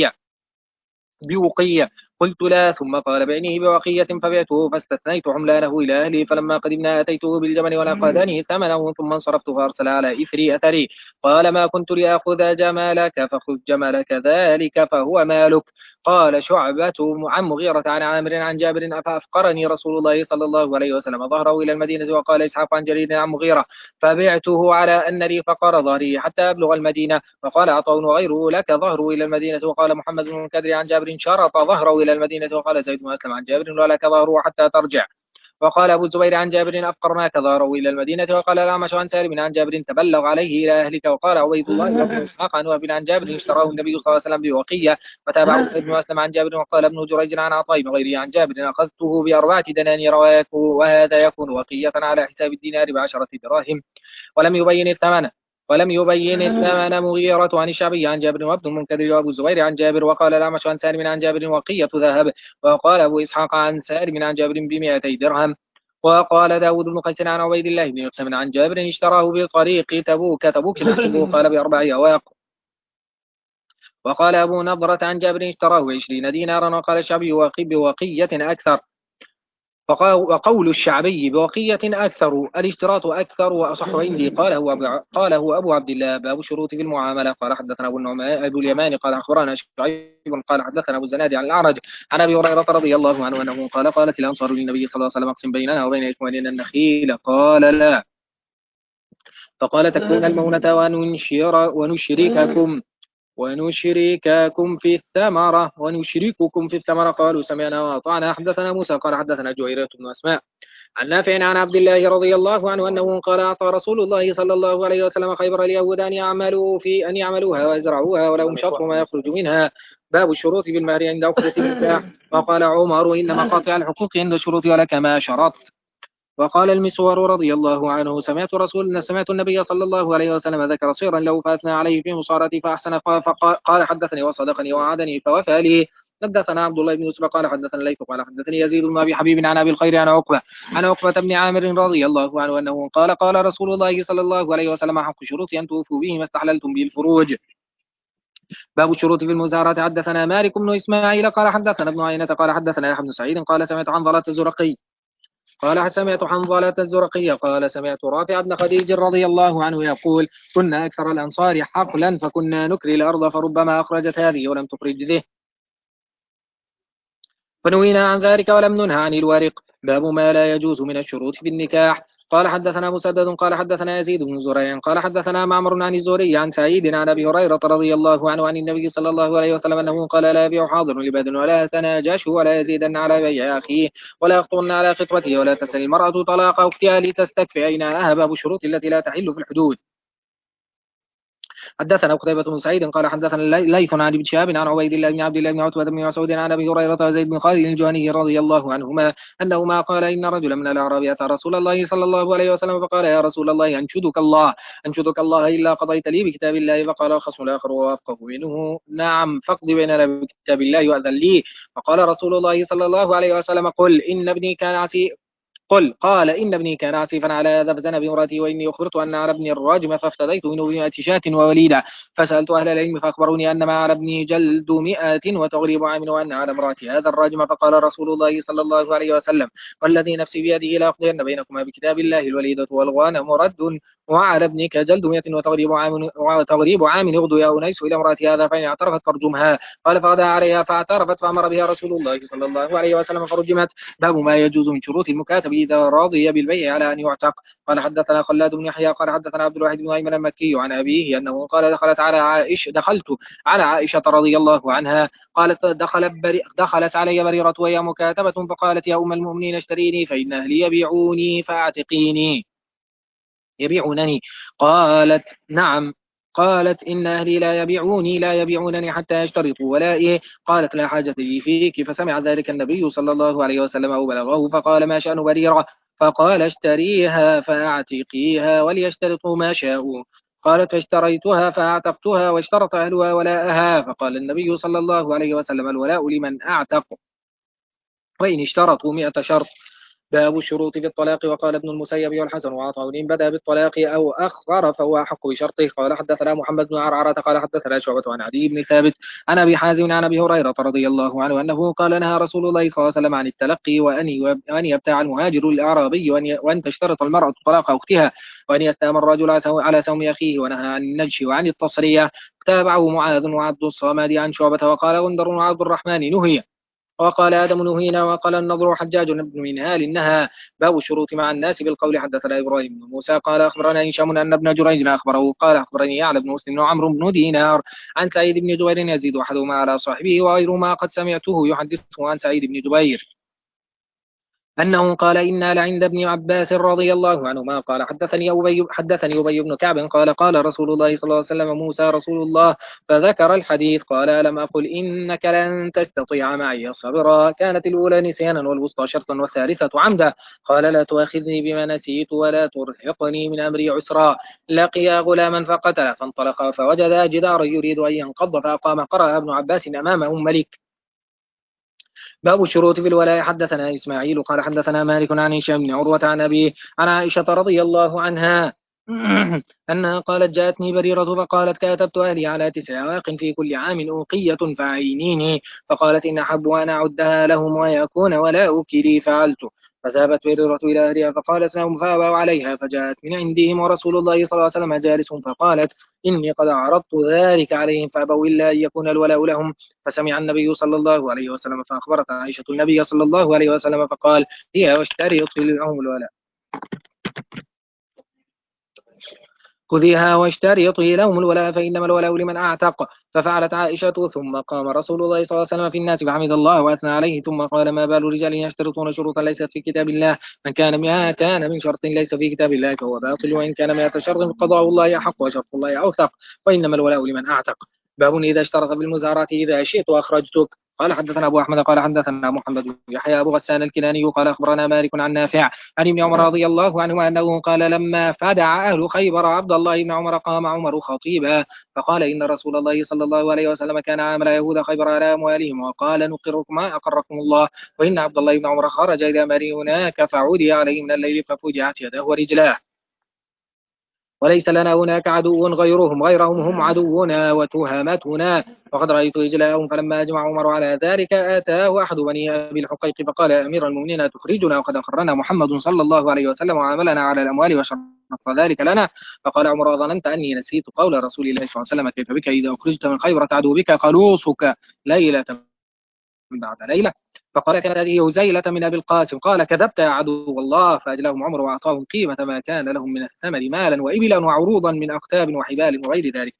بوقية. قلت: لا. ثم قال: بعنيه بوقية، فبعته فاستثنيت عملانه إلى أهلي، فلما قدمنا أتيته بالجمل ولقدني ثمنه، ثم انصرفت فأرسل على أثري. قال: ما كنت لآخذ جمالك فخذ جملك ذلك فهو مالك. قال شعبة عن مغيرة عن عامر عن جابر: فأفقرني رسول الله صلى الله عليه وسلم ظهره إلى المدينة. وقال إسحاق عن جرير عن مغيرة: فبعته على أن لي فقر ظهري حتى أبلغ المدينة. وقال عطاء غيره: لك ظهره إلى المدينة. وقال محمد بن المنكدر عن جابر: شرط ظهره إلى المدينة. وقال زيد بن أسلم عن جابر: ولك ظهره حتى ترجع. وقال أبو الزبير عن جابر: أفقرناك ظهره إلى المدينة. وقال الأعمش عن سالم عن جابر: تبلغ عليه إلى أهلك. وقال عبيد الله بن إسحاق عن وهب عن جابر: اشتراه النبي صلى الله عليه وسلم بوقية. وتابعه زيد بن أسلم عن جابر. وقال ابن جريج عن عطاء غيره عن جابر: أخذته ب4 دنانير، وهذا يكون وقية على حساب الدينار ب10 دراهم. ولم يبين الثمن مغيرة عن الشعبي عن جابر وابن المنكدر وأبو الزبير عن جابر. وقال الأعمش عن سالم عن جابر: وقية ذهب. وقال أبو إسحاق عن سالم عن جابر ب200 درهم. وقال داود بن قيس عن عبيد الله بن يقسم عن جابر: اشتراه بطريق تبوك نحسبه قال ب4 أواق. وقال أبو نضرة عن جابر: اشتراه ب20 دينارا. وقال الشعبي: بوقية أكثر. وقول الشعبي بوقية أكثر، الاشتراط أكثر وأصح عندي. قاله أبو عبد الله. باب الشروط في المعاملة. قال حدثنا أبو اليمان قال أخبرنا شعيب قال حدثنا أبو الزناد عن الأعرج عن أبي هريرة رضي الله عنه أنه قال: قالت الأنصار للنبي صلى الله عليه وسلم: اقسم بيننا وبين إخواننا النخيل. قال: لا. فقال: تكفون المونة ونشرككم في الثمرة. قالوا: سمعنا وأطعنا. حدثنا موسى قال حدثنا جويرية بن أسماء عن نافع عن عبد الله رضي الله عنه أنه قال: أعطى رسول الله صلى الله عليه وسلم خيبر اليهود أن يعملوها ويزرعوها ولهم شطر ما يخرج منها. باب الشروط في المهر عند عقدة النكاح. وقال عمر: إنما قاطع الحقوق عند الشروط ولك ما شرطت. وقال المسور رضي الله عنه: سمعت النبي صلى الله عليه وسلم ذكر صيرا له فأثنى عليه في مصارته فأحسن، قال: حدثني وصدقني ووعدني فوفى لي. حدثنا عبد الله بن يوسف قال حدثنا الليث قال حدثني يزيد بن أبي حبيب عن أبي الخير عن عقبة بن عامر رضي الله عنه أنه قال قال رسول الله صلى الله عليه وسلم حق شروط أن توفوا به ما استحللتم به الفروج. باب الشروط في المزارعة. حدثنا مالك بن إسماعيل قال حدثنا ابن عيينة قال حدثنا يحيى بن سعيد قال سمعت حنظلة الزرقي قال سمعت رافع بن خديج رضي الله عنه يقول كنا أكثر الأنصار حقلا فكنا نكري الأرض فربما أخرجت هذه ولم تخرج ذه فنهينا عن ذلك ولم ننهى عن الورق. باب ما لا يجوز من الشروط في النكاح. قال حدثنا مسدد قال حدثنا يزيد بن زريع قال حدثنا معمر عن الزهري عن سعيد عن أبي هريرة رضي الله عنه عن النبي صلى الله عليه وسلم أنه قال لا يبيع حاضر لباد ولا يتناجش ولا يزيدن على بيع أخيه ولا يخطرن على خطبته ولا تسأل المرأة طلاق أختها لتستكفي أينها. باب الشروط التي لا تحل في الحدود. حدثنا قتيبة بن سعيد قال حدثنا ليث عن ابن شهاب عن عبيد الله بن عبد الله بن عتبة بن مسعود عن أبي هريرة وزيد بن خالد الجهني رضي الله عنهما أنهما قال إن رجلا من الأعراب أتى رسول الله صلى الله عليه وسلم فقال يا رسول الله أنشدك الله إلا قضيت لي بكتاب الله. فقال الخصم الآخر ووافقه منه نعم فاقض بيننا بكتاب الله يؤذن لي. فقال رسول الله صلى الله عليه وسلم قال إن ابني كان عسيفا على هذا فزنى بامرأتي وإني أخبرت أن على ابني الرجم فافتديت منه ب100 شاة ووليدة فسألت أهل العلم فأخبروني أن ما على ابني جلد 100 وتغريب عام وأن على امرأتي هذا الرجم. فقال رسول الله صلى الله عليه وسلم والذي نفسي بيده لأقضين بينكما بكتاب الله الوليدة والغنم رد وعلى ابنك جلد 100 وتغريب عام اغدو يا أنيس إلى امرأتي هذا فإن اعترفت فارجمها. قال فغدا عليها فاعترفت فأمر بها رسول الله صلى الله عليه وسلم فرجمت. باب ما يجوز من شروط المكاتب إذا رضي بالبيع على أن يعتق. قال حدثنا خلاد بن يحيى قال حدثنا عبد الواحد بن أيمن المكي عن أبيه أنه قال دخلت على عائشة رضي الله عنها قالت دخلت علي بريرة وهي مكاتبة فقالت يا أم المؤمنين اشتريني فإن أهلي يبيعوني فأعتقيني يبيعونني. قالت نعم. قالت إن أهلي لا يبيعونني حتى يشترطوا ولائي. قالت لا حاجة لي فيك. فسمع ذلك النبي صلى الله عليه وسلم أو بلغه فقال ما شأن بريرة؟ فقال اشتريها فأعتقيها وليشترطوا ما شاءوا. قالت فاشتريتها فأعتقتها واشترط أهلها ولاءها. فقال النبي صلى الله عليه وسلم الولاء لمن أعتق وإن اشترطوا 100 شرط. باب الشروط في الطلاق. وقال ابن المسيب والحسن وعطاء إن بدأ بالطلاق أو أخر فهو أحق بشرطه. قال حدثنا محمد بن عرعرة قال حدثنا شعبة عن عدي بن ثابت عن أبي حازم عن أبي هريرة رضي الله عنه أنه قال نهى رسول الله صلى الله عليه وسلم عن التلقي وأن يبتاع المهاجر الأعرابي وأن تشترط المرأة طلاق أختها وأن يستأم الرجل على سوم أخيه ونهى عن النجش وعن التصرية. تابعه معاذ وعبد الصمد عن شعبة وقال غندر وعبد الرحمن نهي. وقال آدم نهينا وقال النضر حجاج بن منهال نهى. باب الشروط مع الناس بالقول. حدثنا إبراهيم بن موسى قال أخبرنا هشام أن ابن جريج أخبره قال أخبرني يعلى بن مسلم وعمرو بن دينار عن سعيد بن جبير يزيد أحدهما على صاحبه وغيرهما قد سمعته يحدثه عن سعيد بن جبير أنه قال إنا لعند ابن عباس رضي الله عنهما قال حدثني أبي بن كعب قال رسول الله صلى الله عليه وسلم موسى رسول الله فذكر الحديث قال ألم أقل إنك لن تستطيع معي صبرا. كانت الأولى نسيانا والوسطى شرطا والثالثة عمدا. قال لا تؤاخذني بما نسيت ولا ترهقني من أمري عسرا. لقيا غلاما فقتل فانطلقا فوجدا جدارا يريد أن ينقض فأقام قرأ ابن عباس أمامه ملك. باب الشروط في الولاء. حدثنا إسماعيل قال حدثنا مالك عن هشام بن عروة عن أبيه عن عائشة رضي الله عنها أنها قالت جاءتني بريرة فقالت كاتبت أهلي على 9 أواق في كل عام أوقية فعينيني. فقالت إن أحب أن أعدها لهم ويكون ولاؤك لي فعلت. فذهبت بريرة إلى أهلها فقالت لهم فأبوا عليها فجاءت من عندهم ورسول الله صلى الله عليه وسلم جالس فقالت إني قد عرضت ذلك عليهم فأبوا إلا أن يكون الولاء لهم. فسمع النبي صلى الله عليه وسلم فأخبرت عائشة النبي صلى الله عليه وسلم فقال هي واشترط لهم الولاء خذيها واشترطي لهم الولاء فإنما الولاء لمن أعتق. ففعلت عائشة ثم قام رسول الله صلى الله عليه وسلم في الناس فحمد الله وأثنى عليه ثم قال ما بال رجال يشترطون شروطا ليست في كتاب الله من كان من شرط ليس في كتاب الله فهو باطل وإن كان 100 شرط فقضاء الله أحق وشرط الله أوثق وإنما الولاء لمن أعتق. باب إذا اشترط بالمزارات إذا شئت أخرجتك. قال حدثنا أبو أحمد قال حدثنا محمد بن يحيى أبو غسان الكناني قال أخبرنا مالك عن نافع عن ابن عمر رضي الله عنهما أنه قال لما فدع أهل خيبر عبد الله بن عمر قام عمر خطيبا فقال إن رسول الله صلى الله عليه وسلم كان عامل يهود خيبر على أموالهم وقال نقركم ما أقركم الله وإن عبد الله بن عمر خرج إلى مري هناك فعودي عليه من الليل ففجعت يداه ورجلاه وليس لنا هناك عدو غيرهم هم عدونا وتهمتنا وقد رأيت إجلاءهم فلما أجمع عمر على ذلك آتاه أحد بني أبي الحقيق فقال يا أمير المؤمنين تخرجنا وقد أخرنا محمد صلى الله عليه وسلم وعاملنا على الأموال وشرط ذلك لنا فقال عمر ظننت أني نسيت قول رسول الله صلى الله عليه وسلم كيف بك إذا أخرجت من خيبر تعدو بك قلوصك ليلة بعد ليلة فقال كانت هذه هزيلة من أبي القاسم قال كذبت يا عدو الله فأجلهم عمر وأعطاهم قيمة ما كان لهم من الثمن مالا وإبلا وعروضا من أقتاب وحبال وغير ذلك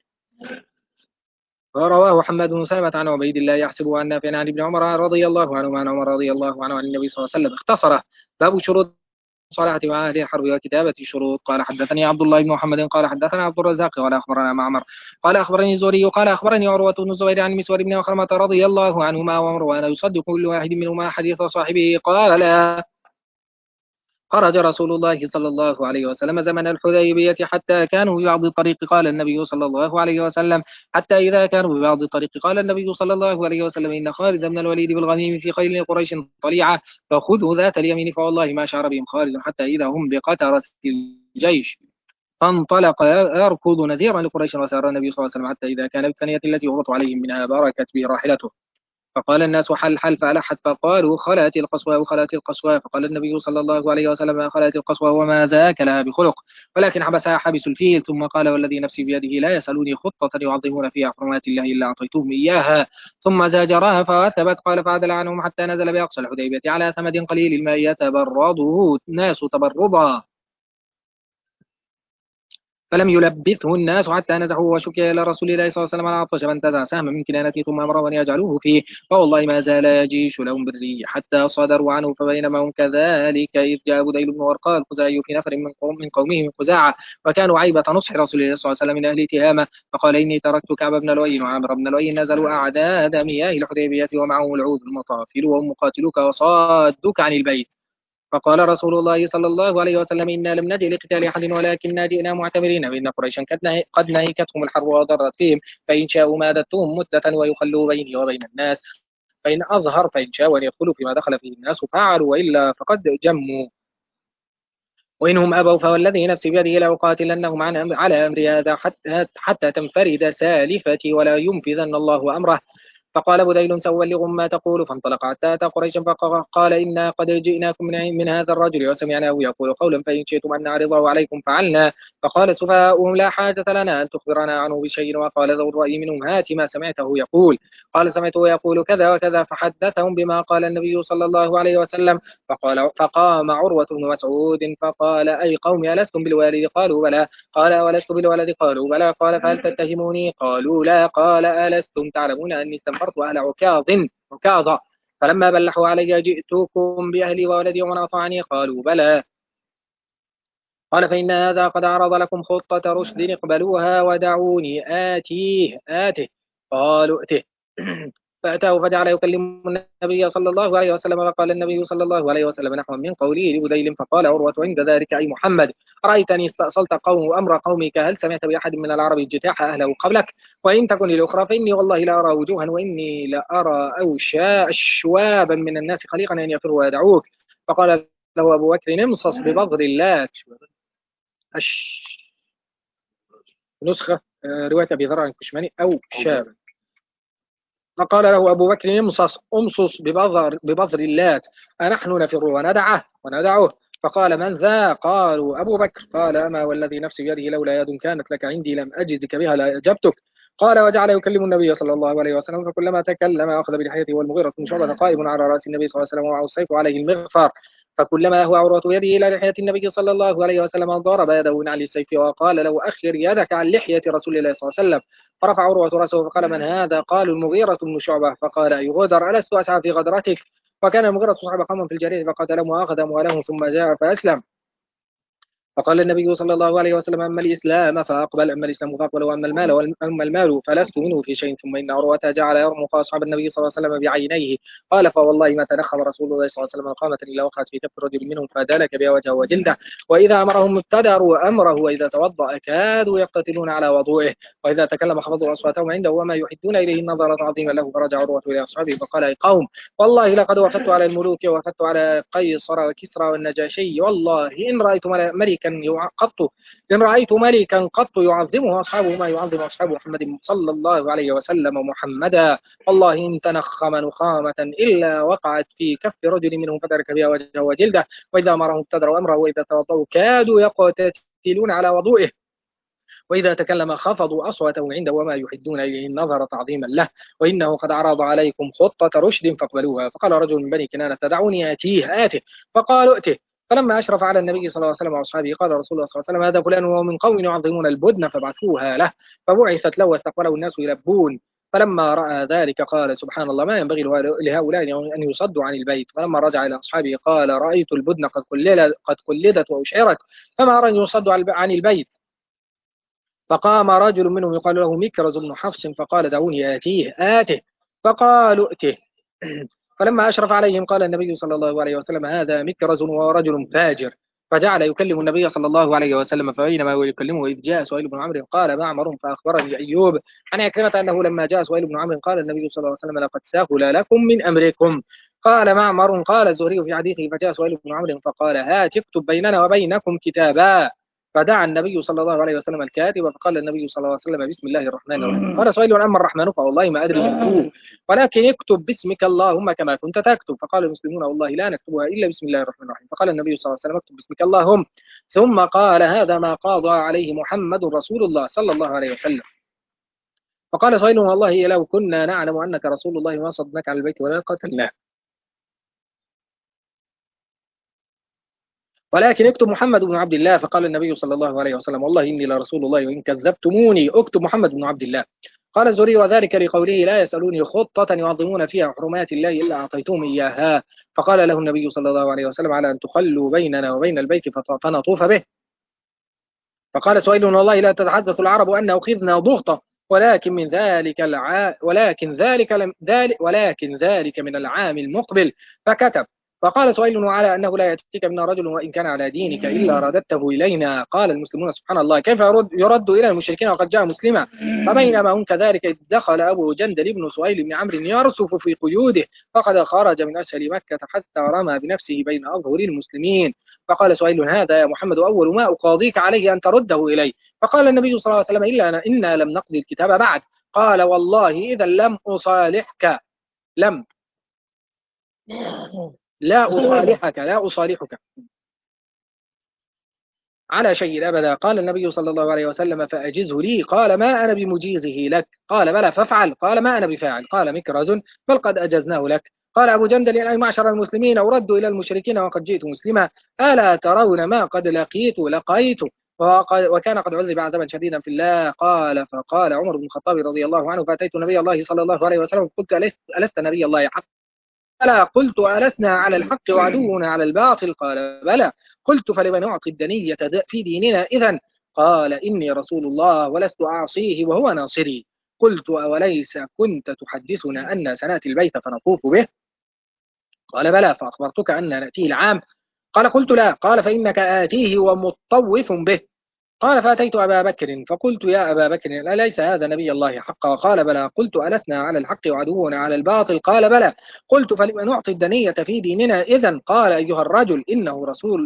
ورواه حماد بن سلمة عن عبيد الله يحسبه عن نافع عن ابن عمر رضي الله عنه عن عمر رضي الله عنه عن النبي صلى الله عليه وسلم اختصره باب شروط صلاة مع أهل الحرب وكتابة الشروط قال حدثني عبد الله بن محمد قال حدثنا عبد الرزاق قال أخبرنا معمر قال أخبرني الزهري قال أخبرني عروة بن الزبير عن مسور بن مخرمة رضي الله عنهما ومروان يصدق كل واحد منهما حديث صاحبه قال خرج رسول الله صلى الله عليه وسلم زمن الحديبية حتى كانوا ببعض الطريق قال النبي صلى الله عليه وسلم حتى إذا كانوا ببعض الطريق قال النبي صلى الله عليه وسلم إن خالد بن الوليد بالغنيم في خيل قريش طليعة فخذوا ذات اليمين فوالله ما شعر بهم خالد حتى إذا هم بقترة الجيش فانطلق يركض نذيرا لقريش وسار النبي صلى الله عليه وسلم حتى إذا كان بالثانية التي يهبط عليهم منها بركت به راحلته فقال الناس حل فألحت فقالوا خلت القصوى فقال النبي صلى الله عليه وسلم خلت القصوى وما ذاك لها بخلق ولكن حبسها حبس الفيل ثم قال والذي نفسي بيده لا يسألوني خطة يعظمون فيها حرمات الله إلا أعطيتهم إياها ثم زاجراها فأثبت قال فعدل عنهم حتى نزل بأقصى الحديبية على ثمد قليل الماء يتبرده الناس تبرضا فلم يلبثه الناس حتى نزحوا وشكي إلى رسول الله صلى الله عليه وسلم على عطش فانتزع سهما من كنانته ثم أمر أن يجعلوه فيه فوالله ما زال يجيش لهم بالريح حتى صدروا عنه فبينما هم كذلك إذ جاء بديل بن ورقاء الخزاعي في نفر من قومه من خزاعة وكانوا عيبة نصح رسول الله صلى الله عليه وسلم من أهل تهامة فقال إني تركت كعب بن لؤي وعامر بن لؤي نزلوا أعداد مياه الحديبية ومعهم العود المطافل وهم مقاتلوك وصادوك عن البيت فقال رسول الله صلى الله عليه وسلم إنا لم نجئ لقتال أحد ولكننا جئنا معتمرين وإن قريشا قد نهكتهم الحرب وضرت فيهم فإن شاءوا مادتهم مدة ويخلوا بيني وبين الناس فإن أظهر فإن شاءوا أن يدخلوا فيما دخل فيه الناس فعلوا وإلا فقد جموا وإنهم أبوا فوالذي نفسي بيده لأقاتلنهم على أمر هذا حتى تنفرد سالفتي ولا ينفذن الله أمره فقال بديل سأبلغ ما تقول فانطلق حتى أتى قريشا فقال إنا قد جئناكم من هذا الرجل وسمعناه يقول قولا فإن شئتم أن نعرضه عليكم فعلنا فقال سفهاؤهم لا حاجة لنا أن تخبرنا عنه بشيء وقال ذو الرأي منهم هات ما سمعته يقول قال سمعته يقول كذا وكذا فحدثهم بما قال النبي صلى الله عليه وسلم فقام عروة بن مسعود فقال أي قوم ألستم بالوالد قالوا بلى قال ولست بالولد قالوا بلى قال فهل تتهموني قالوا لا قال ألستم تعلمون أني استنفرت أهل عكاظ فلما بلحوا علي جئتكم بأهلي وولدي ومن أطاعني قالوا بلى قال فإن هذا قد عرض لكم خطة رشد اقبلوها ودعوني آته قالوا ائته فأتاه فجعل يكلم النبي صلى الله عليه وسلم فقال النبي صلى الله عليه وسلم نحو من قوله لبديل فقال عروة عند ذلك أي محمد أرأيتني استأصلت أمر قومك هل سمعت بأحد من العرب اجتاح أهله قبلك وإن تكن الأخرى فإني والله لا أرى وجوها وإني لأرى أشوابا من الناس خليقا أن يفروا ويدعوك فقال له أبو بكر امصص ببذر اللات نسخة رواية أبي ذر عن كشماني أو شاب فقال له أبو بكر امصص ببذر اللات أنحن نفر وندعه فقال من ذا قالوا أبو بكر قال أما والذي نفسي بيده لولا يد كانت لك عندي لم أجزك بها لأجبتك قال وجعل يكلم النبي صلى الله عليه وسلم فكلما تكلم أخذ بلحيته والمغيرة بن شعبة قائم على رأس النبي صلى الله عليه وسلم ومعه السيف عليه المغفر فكلما هو عروة يده إلى لحية النبي صلى الله عليه وسلم ضرب يده على السيف وقال له أخر يدك عن لحية رسول الله صلى الله عليه وسلم فرفع عروة رأسه فقال من هذا قالوا المغيرة بن شعبة فقال أي غدر ألست أسعى في غدرتك وكان المغيرة صاحب قوم في الجرير فقتلهم وأخذ أموالهم ثم جاء فأسلم فقال النبي صلى الله عليه وسلم: أما الإسلام فأقبل، أما الإسلام فأقبل، وأما المال فلست منه في شيء. ثم إن عروة جعل يرمق أصحاب النبي صلى الله عليه وسلم بعينيه. قال: فوالله ما تنخم رسول الله صلى الله عليه وسلم قامة إلا وقعت في كف رجل منهم فدلك بها وجهه وجلده، وإذا أمرهم ابتدروا أمره، وإذا توضأ كادوا يقتتلون على وضوئه، وإذا تكلم خفضوا أصواتهم عنده وما يحدون إليه نظرا عظيما له. فرجع عروة إلى أصحابه فقال: أي قوم، والله لقد وفدت على الملوك ووفدت على قيصر وكسرى والنجاشي، والله إن رأيت ملكا قط يعظمه أصحابه ما يعظم أصحاب محمد صلى الله عليه وسلم محمدا، والله إن تنخم نخامة إلا وقعت في كف رجل منهم فترك بها وجهه وجلده، وإذا أمرهم ابتدروا أمره، وإذا توضأوا كادوا يقتتلون على وضوئه، وإذا تكلم خفضوا أصواتهم عنده وما يحدون إليه النظر تعظيما له، وإنه قد عرض عليكم خطة رشد فاقبلوها. فقال رجل من بني كنانة: دعوني آته. فقالوا: ائته. فلما أشرف على النبي صلى الله عليه وسلم وأصحابه قال رسول الله صلى الله عليه وسلم: هذا فلان وهو من قوم يعظمون البدن فابعثوها له. فبعثت له واستقبله الناس يلبون. فلما رأى ذلك قال: سبحان الله، ما ينبغي لهؤلاء أن يصدوا عن البيت. فلما رجع إلى أصحابه قال: رأيت البدن قد قلدت وأشعرت، فما أرى أن يصدوا عن البيت. فقام رجل منهم يقال له مكرز بن حفص فقال: دعوني آته. فقالوا: ائته. فلما أشرف عليهم قال النبي صلى الله عليه وسلم: هذا مكرز وهو رجل فاجر. فجعل يكلم النبي صلى الله عليه وسلم، فبينما هو يكلمه إذ جاء سهيل بن عمرو قال: معمر فأخبرني أيوب عن عكرمة أنه لما جاء سهيل بن عمرو قال النبي صلى الله عليه وسلم: لقد سهل لكم من أمركم. قال معمر: قال الزهري في حديثه: فجاء سهيل بن عمرو فقال: هات اكتب بيننا وبينكم كتابا. فدعا النبي صلى الله عليه وسلم الكاتب، فقال النبي صلى الله عليه وسلم: بسم الله الرحمن الرحيم. قال سهيل: أما الرحمن فوالله ما أدري مكتوب، ولكن اكتب باسمك اللهم كما كنت تكتب. فقال المسلمون: والله لا نكتبها إلا بسم الله الرحمن الرحيم. فقال النبي صلى الله عليه وسلم: اكتب باسمك اللهم. ثم قال: هذا ما قاضى عليه محمد رسول الله صلى الله عليه وسلم. فقال سهيل: والله لو كنا نعلم أنك رسول الله ما صدناك على البيت ولا قتلناك، ولكن اكتب محمد بن عبد الله. فقال النبي صلى الله عليه وسلم: والله إني لرسول الله وإن كذبتموني اكتب محمد بن عبد الله. قال الزهري: وذلك لقوله: لا يسألوني خطة يعظمون فيها حرمات الله إلا أعطيتهم إياها. فقال له النبي صلى الله عليه وسلم: على أن تخلوا بيننا وبين البيت فنطوف به. فقال سهيل: والله لا تتحدث العرب أن أخذنا ضغطة، ولكن ذلك من العام المقبل. فكتب. فقال سهيل: وعلى أنه لا يأتيك منا رجل وإن كان على دينك إلا رددته إلينا. قال المسلمون: سبحان الله، كيف يرد إلى المشركين وقد جاء مسلما؟ فبينما هم كذلك إذ دخل أبو جندل بن سهيل بن عمرو يرسف في قيوده، فقد خرج من أسفل مكة حتى رمى بنفسه بين أظهر المسلمين. فقال سهيل: هذا يا محمد أول ما أقاضيك عليه أن ترده إلي. فقال النبي صلى الله عليه وسلم: إنا لم نقضي الكتاب بعد. قال: والله إذا لم أصالحك لا أصالحك على شيء أبدا. قال النبي صلى الله عليه وسلم: فأجزه لي. قال: ما أنا بمجيزه لك. قال: بلى فافعل. قال: ما أنا بفاعل. قال مكرز: بل قد أجزناه لك. قال أبو جندل: أي معشر المسلمين، أرد إلى المشركين وقد جئت مسلما، ألا ترون ما قد لقيت وكان قد عذب عذابا شديدا في الله. فقال عمر بن الخطاب رضي الله عنه: فأتيت نبي الله صلى الله عليه وسلم قلت: ألست نبي الله حق؟ قال: قلت: ألسنا على الحق وعدونا على الباطل؟ قال: بلى. قلت: فلمن نعطي الدنية في ديننا إذن؟ قال: إني رسول الله ولست أعصيه وهو ناصري. قلت: أوليس كنت تحدثنا أن سنأتي البيت فنطوف به؟ قال: بلى، فأخبرتك أن نأتيه العام. قال: قلت: لا. قال: فإنك آتيه ومطوف به. قال: فأتيت أبا بكر فقلت: يا أبا بكر، أليس هذا نبي الله حقا؟ قال: بلى. قلت: ألسنا على الحق وعدونا على الباطل؟ قال: بلى. قلت: فلم نعطي الدنية في ديننا إذن؟ قال: أيها الرجل، إنه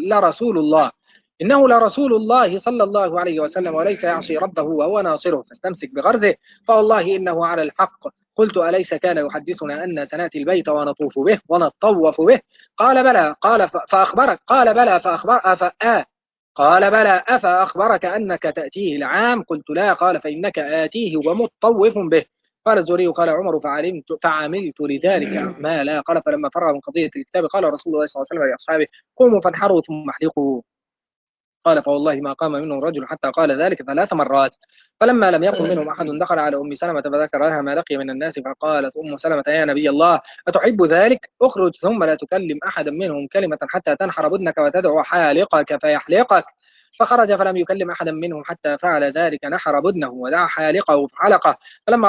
لرسول الله صلى الله عليه وسلم، وليس يعصي ربه وهو ناصره، فاستمسك بغرزه، فوالله إنه على الحق. قلت: أليس كان يحدثنا أن سنأتي البيت ونطوف به ونطوف به؟ قال: بلى. قال: فأخبرك؟ قال: بلى. قال: بلى، أفأخبرك أنك تأتيه العام؟ قلت: لا. قال: فإنك آتيه ومطوف به. قال الزهري: قال عمر: فعملت لذلك ما لا. قال: فلما فرغ من قضية الكتاب قال رسول الله صلى الله عليه وسلم لأصحابه: قوموا فانحروا ثم احلقوا. قال: فوالله ما قام منهم رجل حتى قال ذلك 3 مرات. فلما لم يقم منهم أحد دخل على أم سلمة فذكر لها ما لقي من الناس، فقالت أم سلمة: يا نبي الله، أتحب ذلك؟ اخرج ثم لا تكلم أحدا منهم كلمة حتى تنحر بدنك وتدعو حالقك فيحلقك. فخرج فلم يكلم أحدا منهم حتى فعل ذلك نحر بدنه ودعا حالقه فحلقه. فلما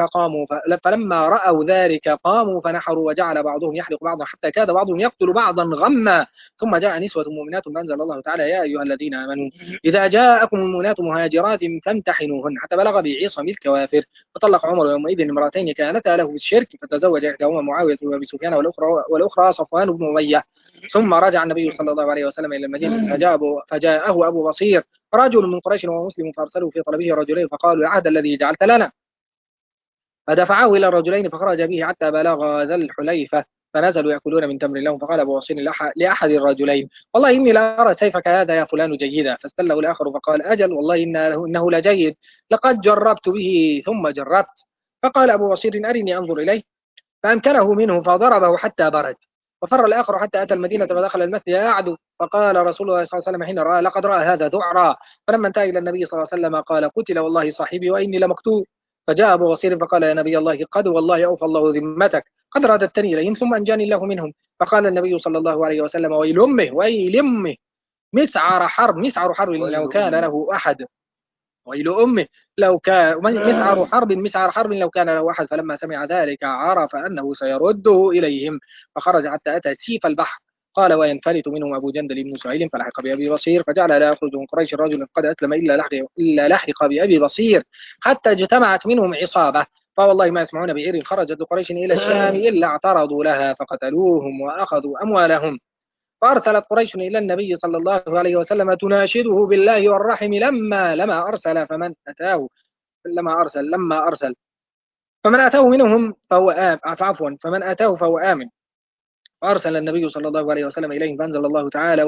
رأوا ذلك قاموا فنحروا، وجعل بعضهم يحلق بعضا حتى كاد بعضهم يقتل بعضا غما. ثم جاء نسوة مؤمنات فأنزل الله تعالى: يا أيها الذين آمنوا إذا جاءكم المؤمنات مهاجرات فامتحنوهن حتى بلغ بعصم الكوافر. فطلق عمر يومئذ امرأتين كانتا له في الشرك، فتزوج إحداهما معاوية وأبي سفيان والأخرى صفوان بن أمية. ثم رجع النبي صلى الله عليه وسلم إلى المدينة فجاءه أبو بصير رجل من قريش وهو مسلم، فأرسلوا في طلبه رجلين فقالوا: العهد الذي جعلت لنا. فدفعه إلى الرجلين فخرج به حتى بلغ ذا الحليفة، فنزلوا يأكلون من تمر لهم. فقال أبو بصير لأحد الرجلين: والله إني لا أرى سيفك هذا يا فلان جيدا. فاستله الآخر فقال: أجل والله إنه لجيد، لقد جربت به ثم جربت. فقال أبو بصير: أرني أنظر إليه. فأمكنه منه فضربه حتى برد. وفر الآخر حتى أتى المدينة فدخل المسجد يعدو. فقال رسول الله صلى الله عليه وسلم حين رأى: لقد رأى هذا ذعرا. فلما انتهى إلى النبي صلى الله عليه وسلم قال: قتل والله صاحبي وإني لمقتول. فجاء أبو بصير فقال: يا نبي الله، قد والله أوفى الله ذمتك، قد رددتني إليهم ثم أنجاني الله منهم. فقال النبي صلى الله عليه وسلم: ويل أمه ويل أمه، مسعر حرب لو كان له أحد. ويل أمه لو كان مسعر حرب لو كان له أحد. فلما سمع ذلك عرف أنه سيرده إليهم، فخرج حتى أتى سيف البحر. قال: وينفلت منهم أبو جندل بن سهيل فلحق بأبي بصير، فجعل لا يخرج من قريش رجل قد أسلم إلا لحق بأبي بصير، حتى اجتمعت منهم عصابة، فوالله ما يسمعون بعير خرجت قريش إلى الشام إلا اعترضوا لها فقتلوهم وأخذوا أموالهم. فأرسلت قريش إلى النبي صلى الله عليه وسلم تناشده بالله والرحم لما أرسل فمن أتاه منهم فهو آمن. فأرسل النبي صلى الله عليه وسلم إليهم فأنزل الله تعالى: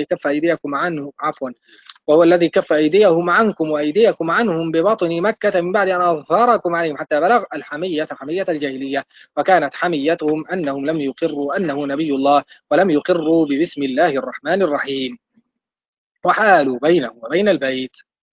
وهو الذي كف أيديهم عنكم وأيديكم عنهم ببطن مكة من بعد أن أظهركم عليهم حتى بلغ حمية الجاهلية. وكانت حميتهم أنهم لم يقروا أنه نبي الله، ولم يقروا ببسم الله الرحمن الرحيم، وحالوا بينه وبين البيت.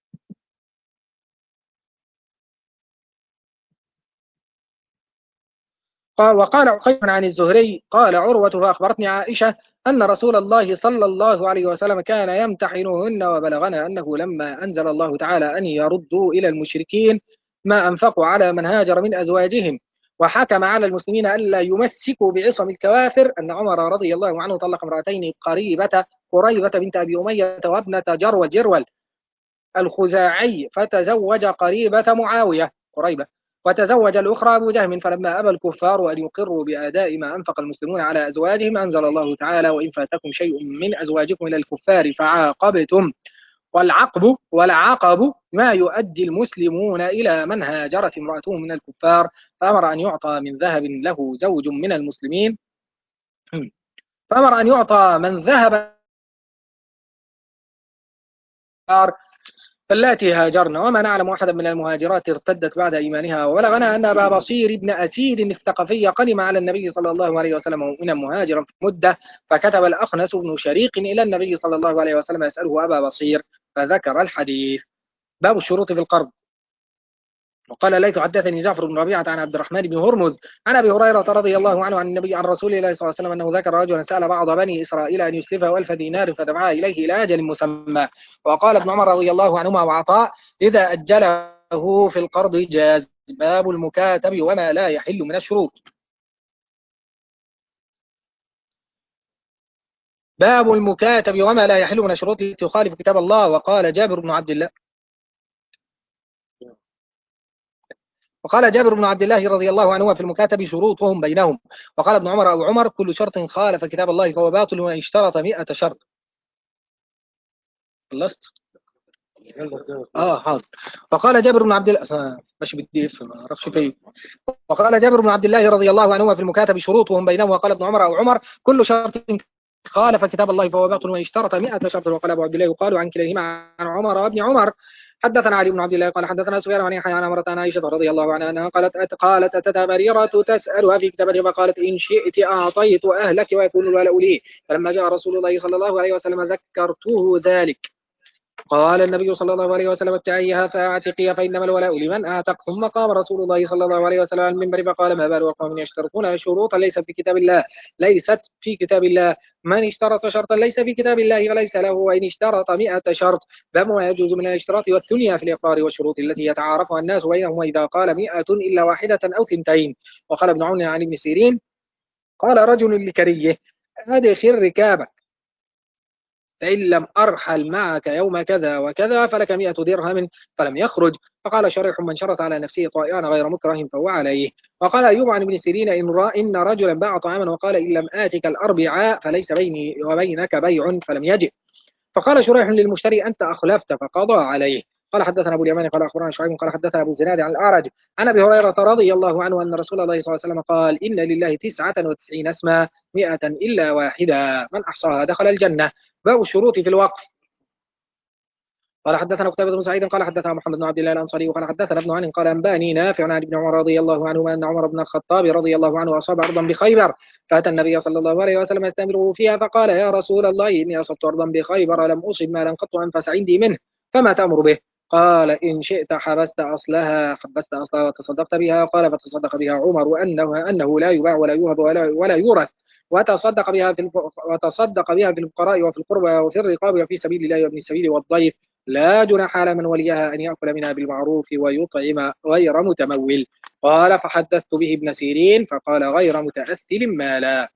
وقال عقيل عن الزهري قال عروة: فأخبرتني عائشة أن رسول الله صلى الله عليه وسلم كان يمتحنهن، وبلغنا أنه لما أنزل الله تعالى أن يردوا إلى المشركين ما أنفقوا على من هاجر من أزواجهم، وحكم على المسلمين ألا يمسكوا بعصم الكوافر، أن عمر رضي الله عنه طلق امرأتين: قريبة بنت أبي أمية وابنة جرول الخزاعي، فتزوج قريبة معاوية قريبة، وتزوج الأخرى أبو جهم. فلما أبى الكفار أن يقروا بأداء ما أنفق المسلمون على أزواجهم أنزل الله تعالى: وإن فاتكم شيء من أزواجكم إلى الكفار فعاقبتم، والعقب ما يؤدي المسلمون إلى من هاجرت امرأته من الكفار، فأمر أن يعطى من ذهب له زوج من المسلمين فأمر أن يعطى من ذهب فاللاتي هاجرن. وما نعلم أحدا من المهاجرات ارتدت بعد إيمانها. وبلغنا أن أبا بصير بن أسيد الثقفي قدم على النبي صلى الله عليه وسلم مؤمنا مهاجرا في مدة، فكتب الأخنس بن شريق إلى النبي صلى الله عليه وسلم يسأله أبا بصير، فذكر الحديث. باب الشروط في القرض. وقال: ليث حدثني جعفر بن ربيعة عن عبد الرحمن بن هرمز عن أبي هريرة رضي الله عنه عن رسول الله صلى الله عليه وسلم أنه ذكر رجلا سأل بعض بني إسرائيل أن يسلفه 1000 دينار فدفعها إليه إلى أجل مسمى. وقال ابن عمر رضي الله عنهما وعطاء: إذا أجله في القرض جاز. باب المكاتب وما لا يحل من الشروط. باب المكاتب وما لا يحل من الشروط التي تخالف كتاب الله. وقال جابر بن عبد الله رضي الله عنه: في المكاتب شروطهم بينهم. وقال ابن عمر أو عمر: كل شرط خالف كتاب الله فهو باطل، وإن اشترط 100 شرط. خلصت؟ حاضر. وقال جابر بن عبد الله مش بدي ما اعرفش فيه. وقال جابر بن عبد الله رضي الله عنه: في المكاتب شروطهم بينهم. وقال ابن عمر أو عمر: كل شرط خالف كتاب الله فهو باطل، وإن اشترط 100 شرط. وقال أبو عبد الله: يقال عن كليهما عن عمر وابن عمر. حدثنا علي بن عبد الله قال حدثنا سفيان عن يحيى عن امرأة عائشة رضي الله عنها أنها قالت أتتها بريرة تسألها في كتابها فقالت: إن شئت أعطيت أهلك ويكون الولاء لي. فلما جاء رسول الله صلى الله عليه وسلم ذكرته ذلك قال النبي صلى الله عليه وسلم ابتعيها فاعتقيها فإنما الولاء لمن أعتق. ثم قام رسول الله صلى الله عليه وسلم على المنبر فقال ما بال أقوام يشترطون شروطا ليست في كتاب الله من اشترط شرطا ليس في كتاب الله فليس له وإن اشترط 100 شرط. باب ما يجوز من الاشتراط والثنيا في الإقرار والشروط التي يتعارفها الناس بينهم إذا قال 100 إلا واحدة أو 2. وقال ابن عون عن ابن سيرين قال رجل لكريه أدخل ركابك فإن لم أرحل معك يوم كذا وكذا فلك 100 درهم فلم يخرج. فقال شريح من شرط على نفسه طائعا غير مكره فهو عليه. وقال أيوب عن ابن سيرين إن رجلا باع طعاما وقال إن لم آتك الأربعاء فليس بيني وبينك بيع فلم يجب. فقال شريح للمشتري أنت أخلفت فقضى عليه. قال حدثنا أبو اليمان قال أخبرنا شعيب قال حدثنا أبو زناد عن الأعرج عن أبي هريرة رضي الله عنه أن رسول الله صلى الله عليه وسلم قال إن لله 99 اسما 100 إلا واحدة من أحصاها دخل الجنة. باب الشروط في الوقف. قال حدثنا قتيبة بن سعيد قال حدثنا محمد بن عبد الله الأنصاري وقال حدثنا ابن عن قال أنباني نافع عن ابن عمر رضي الله عنهما أن عمر بن الخطاب رضي الله عنه أصاب أرضا بخيبر فأتى النبي صلى الله عليه وسلم يستأمره فيها فقال يا رسول الله إني أصبت أرضا بخيبر لم أصب مالا قط أنفس عندي منه فما تأمر به؟ قال إن شئت حبست أصلها وتصدقت بها. قال فتصدق بها عمر أنه لا يباع ولا يوهب ولا يورث وتصدق بها في الفقراء وفي القربى وفي الرقاب وفي سبيل الله وابن السبيل والضيف لا جناح على من وليها أن يأكل منها بالمعروف ويطعم غير متمول. قال فحدثت به ابن سيرين فقال غير متأثل مالا.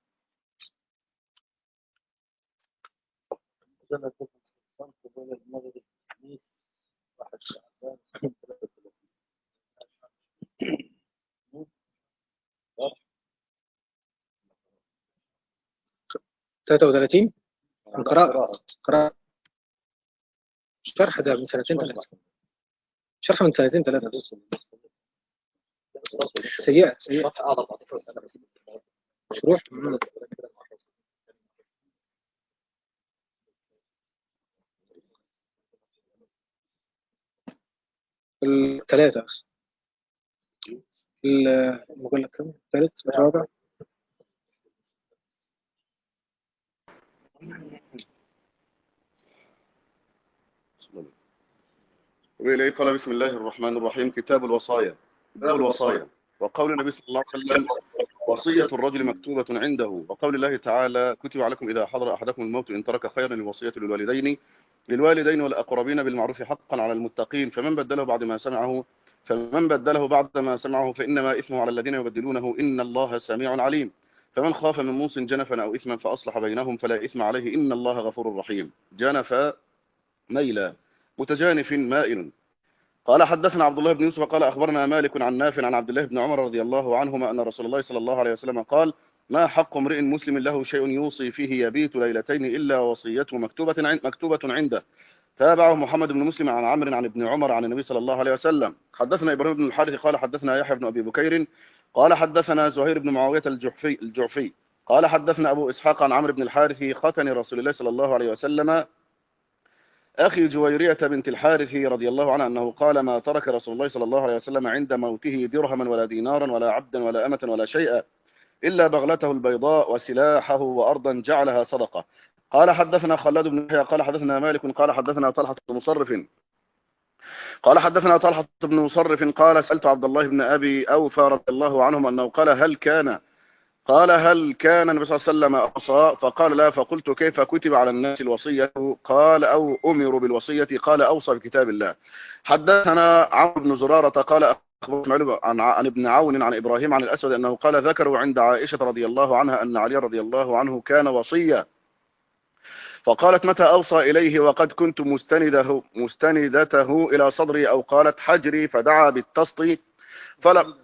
ثلاثة وثلاثين قراءة شرح ده من سنتين ثلاثة شرح من سنتين ثلاثة سيئة شروح الثلاثة المجلد كم؟ الثالث الرابع وإليه قال بسم الله الرحمن الرحيم كتاب الوصايا. باب الوصايا. وقول النبي صلى الله عليه وسلم وصية الرجل مكتوبة عنده. وقول الله تعالى كتب عليكم إذا حضر أحدكم الموت إن ترك خيرا الوصية للوالدين والأقربين بالمعروف حقا على المتقين فمن بدله بعد ما سمعه فإنما إثمه على الذين يبدلونه إن الله سميع عليم. فمن خاف من موص جنفا أو إثما فأصلح بينهم فلا إثم عليه إن الله غفور رحيم. جنف ميلا متجانف مائل. قال حدثنا عبد الله بن يوسف قال أخبرنا مالك عن نافع عن عبد الله بن عمر رضي الله عنهما أن رسول الله صلى الله عليه وسلم قال ما حق امرئ مسلم له شيء يوصي فيه يبيت ليلتين إلا وصيته مكتوبة عنده. تابعه محمد بن مسلم عن عمرو عن ابن عمر عن النبي صلى الله عليه وسلم. حدثنا إبراهيم بن الحارث قال حدثنا يحيى بن أبي بكير قال حدثنا زهير بن معاوية الجعفي قال حدثنا أبو إسحاق عن عمرو بن الحارث ختن رسول الله صلى الله عليه وسلم أخي جويرية بنت الحارث رضي الله عنها أنه قال ما ترك رسول الله صلى الله عليه وسلم عند موته درهما ولا دينارا ولا عبدا ولا أمة ولا شيئا إلا بغلته البيضاء وسلاحه وأرضا جعلها صدقة. قال حدثنا خلاد بن يحيى قال حدثنا مالك قال حدثنا طلحة بن مصرف قال سألت عبد الله بن أبي أوفى رضي الله عنهم أنه قال هل كان النبي صلى الله عليه وسلم أوصى فقال لا فقلت كيف كتب على الناس الوصية قال أو أمروا بالوصية قال أوصى بكتاب الله. حدثنا عمرو بن زرارة قال أخبرنا عن ابن عون عن إبراهيم عن الأسود أنه قال ذكروا عند عائشة رضي الله عنها أن علي رضي الله عنه كان وصيا فقالت متى أوصى إليه وقد كنت مستندته إلى صدري أو قالت حجري فدعا بالتسط فلم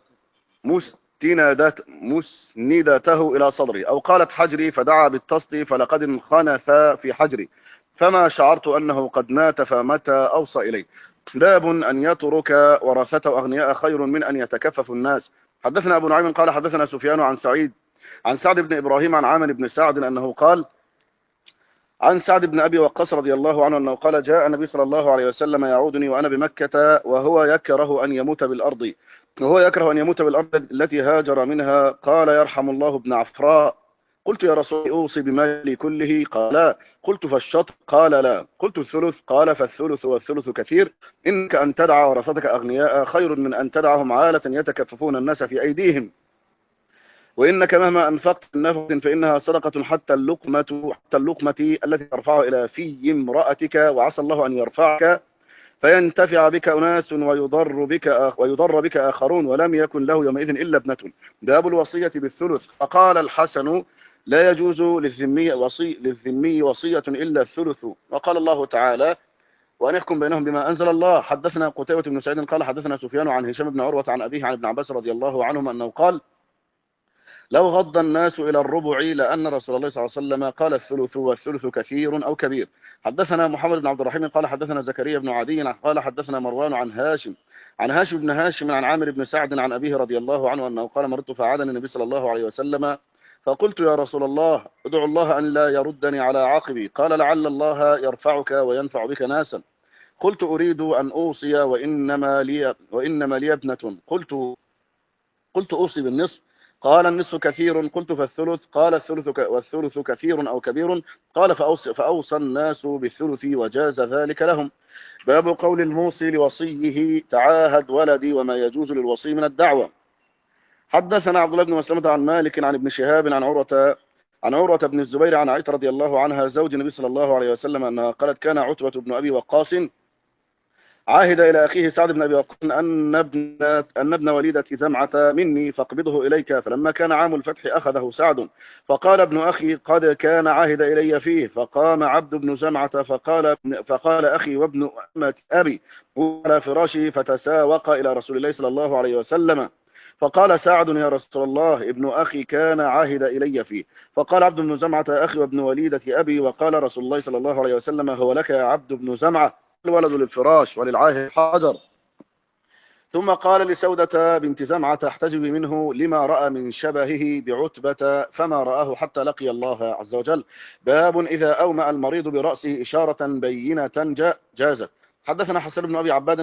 مسندته إلى صدري أو قالت حجري فدعا بالتسط فلقد انخنث في حجري فما شعرت أنه قد مات فمتى أوصى إليه. باب أن يترك ورثته أغنياء خير من أن يتكفف الناس. حدثنا أبو نعيم قال حدثنا سفيان عن سعد بن إبراهيم عن عامر بن سعد أنه قال عن سعد بن أبي وقاص رضي الله عنه أنه قال جاء النبي صلى الله عليه وسلم يعودني وأنا بمكة وهو يكره أن يموت بالأرض التي هاجر منها. قال يرحم الله ابن عفراء قلت يا رسول الله أوصي بمالي كله؟ قال لا. قلت فالشطر؟ قال لا. قلت الثلث؟ قال فالثلث والثلث كثير، إنك أن تدع ورثتك أغنياء خير من أن تدعهم عالة يتكففون الناس في أيديهم، وإنك مهما أنفقت من نفقة فإنها صدقة حتى اللقمة التي ترفعها إلى في امرأتك، وعسى الله أن يرفعك فينتفع بك أناس ويضر بك آخرون، ولم يكن له يومئذ إلا ابنة. باب الوصية بالثلث. فقال الحسن لا يجوز للذمي وصية إلا الثلث. وقال الله تعالى وأن يحكم بينهم بما أنزل الله. حدثنا قتيبة بن سعيد قال حدثنا سفيان عن هشام بن عروة عن أبيه عن ابن عباس رضي الله عنهما أنه قال لو غض الناس إلى الربع لأن رسول الله صلى الله عليه وسلم قال الثلث والثلث كثير أو كبير. حدثنا محمد بن عبد الرحيم قال حدثنا زكريا بن عدي قال حدثنا مروان عن هاشم بن هاشم عن عامر بن سعد عن أبيه رضي الله عنه أنه قال مرضت فعادني النبي صلى الله عليه وسلم فقلت يا رسول الله ادعو الله أن لا يردني على عقبي. قال لعل الله يرفعك وينفع بك ناسا. قلت أريد أن أوصي وإنما لي ابنة. قلت أوصي بالنصف. قال النصف كثير. قلت فالثلث. قال والثلث كثير أو كبير. قال فأوصى الناس بالثلث وجاز ذلك لهم. باب قول الموصي لوصيه تعاهد ولدي وما يجوز للوصي من الدعوة. حدثنا عبد الله بن مسلمة عن مالك عن ابن شهاب عن عروة بن الزبير عن عائشة رضي الله عنها زوج النبي صلى الله عليه وسلم أنها قالت كان عتبة بن أبي وقاص عاهد إلى أخيه سعد بن أبي وقاص أن ابن وليدة زمعة مني فاقبضه إليك. فلما كان عام الفتح أخذه سعد فقال ابن أخي قد كان عاهد إلي فيه. فقام عبد بن زمعة فقال أخي وابن أمة أبي على فراشي فتساوق إلى رسول الله صلى الله عليه وسلم. فقال سعد يا رسول الله ابن أخي كان عاهد إلي فيه. فقال عبد بن زمعة أخي وابن وليدة أبي. وقال رسول الله صلى الله عليه وسلم هو لك يا عبد بن زمعة، الولد للفراش وللعاهد حجر. ثم قال لسودة بنت زمعة احتجبي منه لما رأى من شبهه بعتبة فما رآه حتى لقي الله عز وجل. باب إذا أومأ المريض برأسه إشارة بينة جازت. حدثنا حسن بن أبي عباد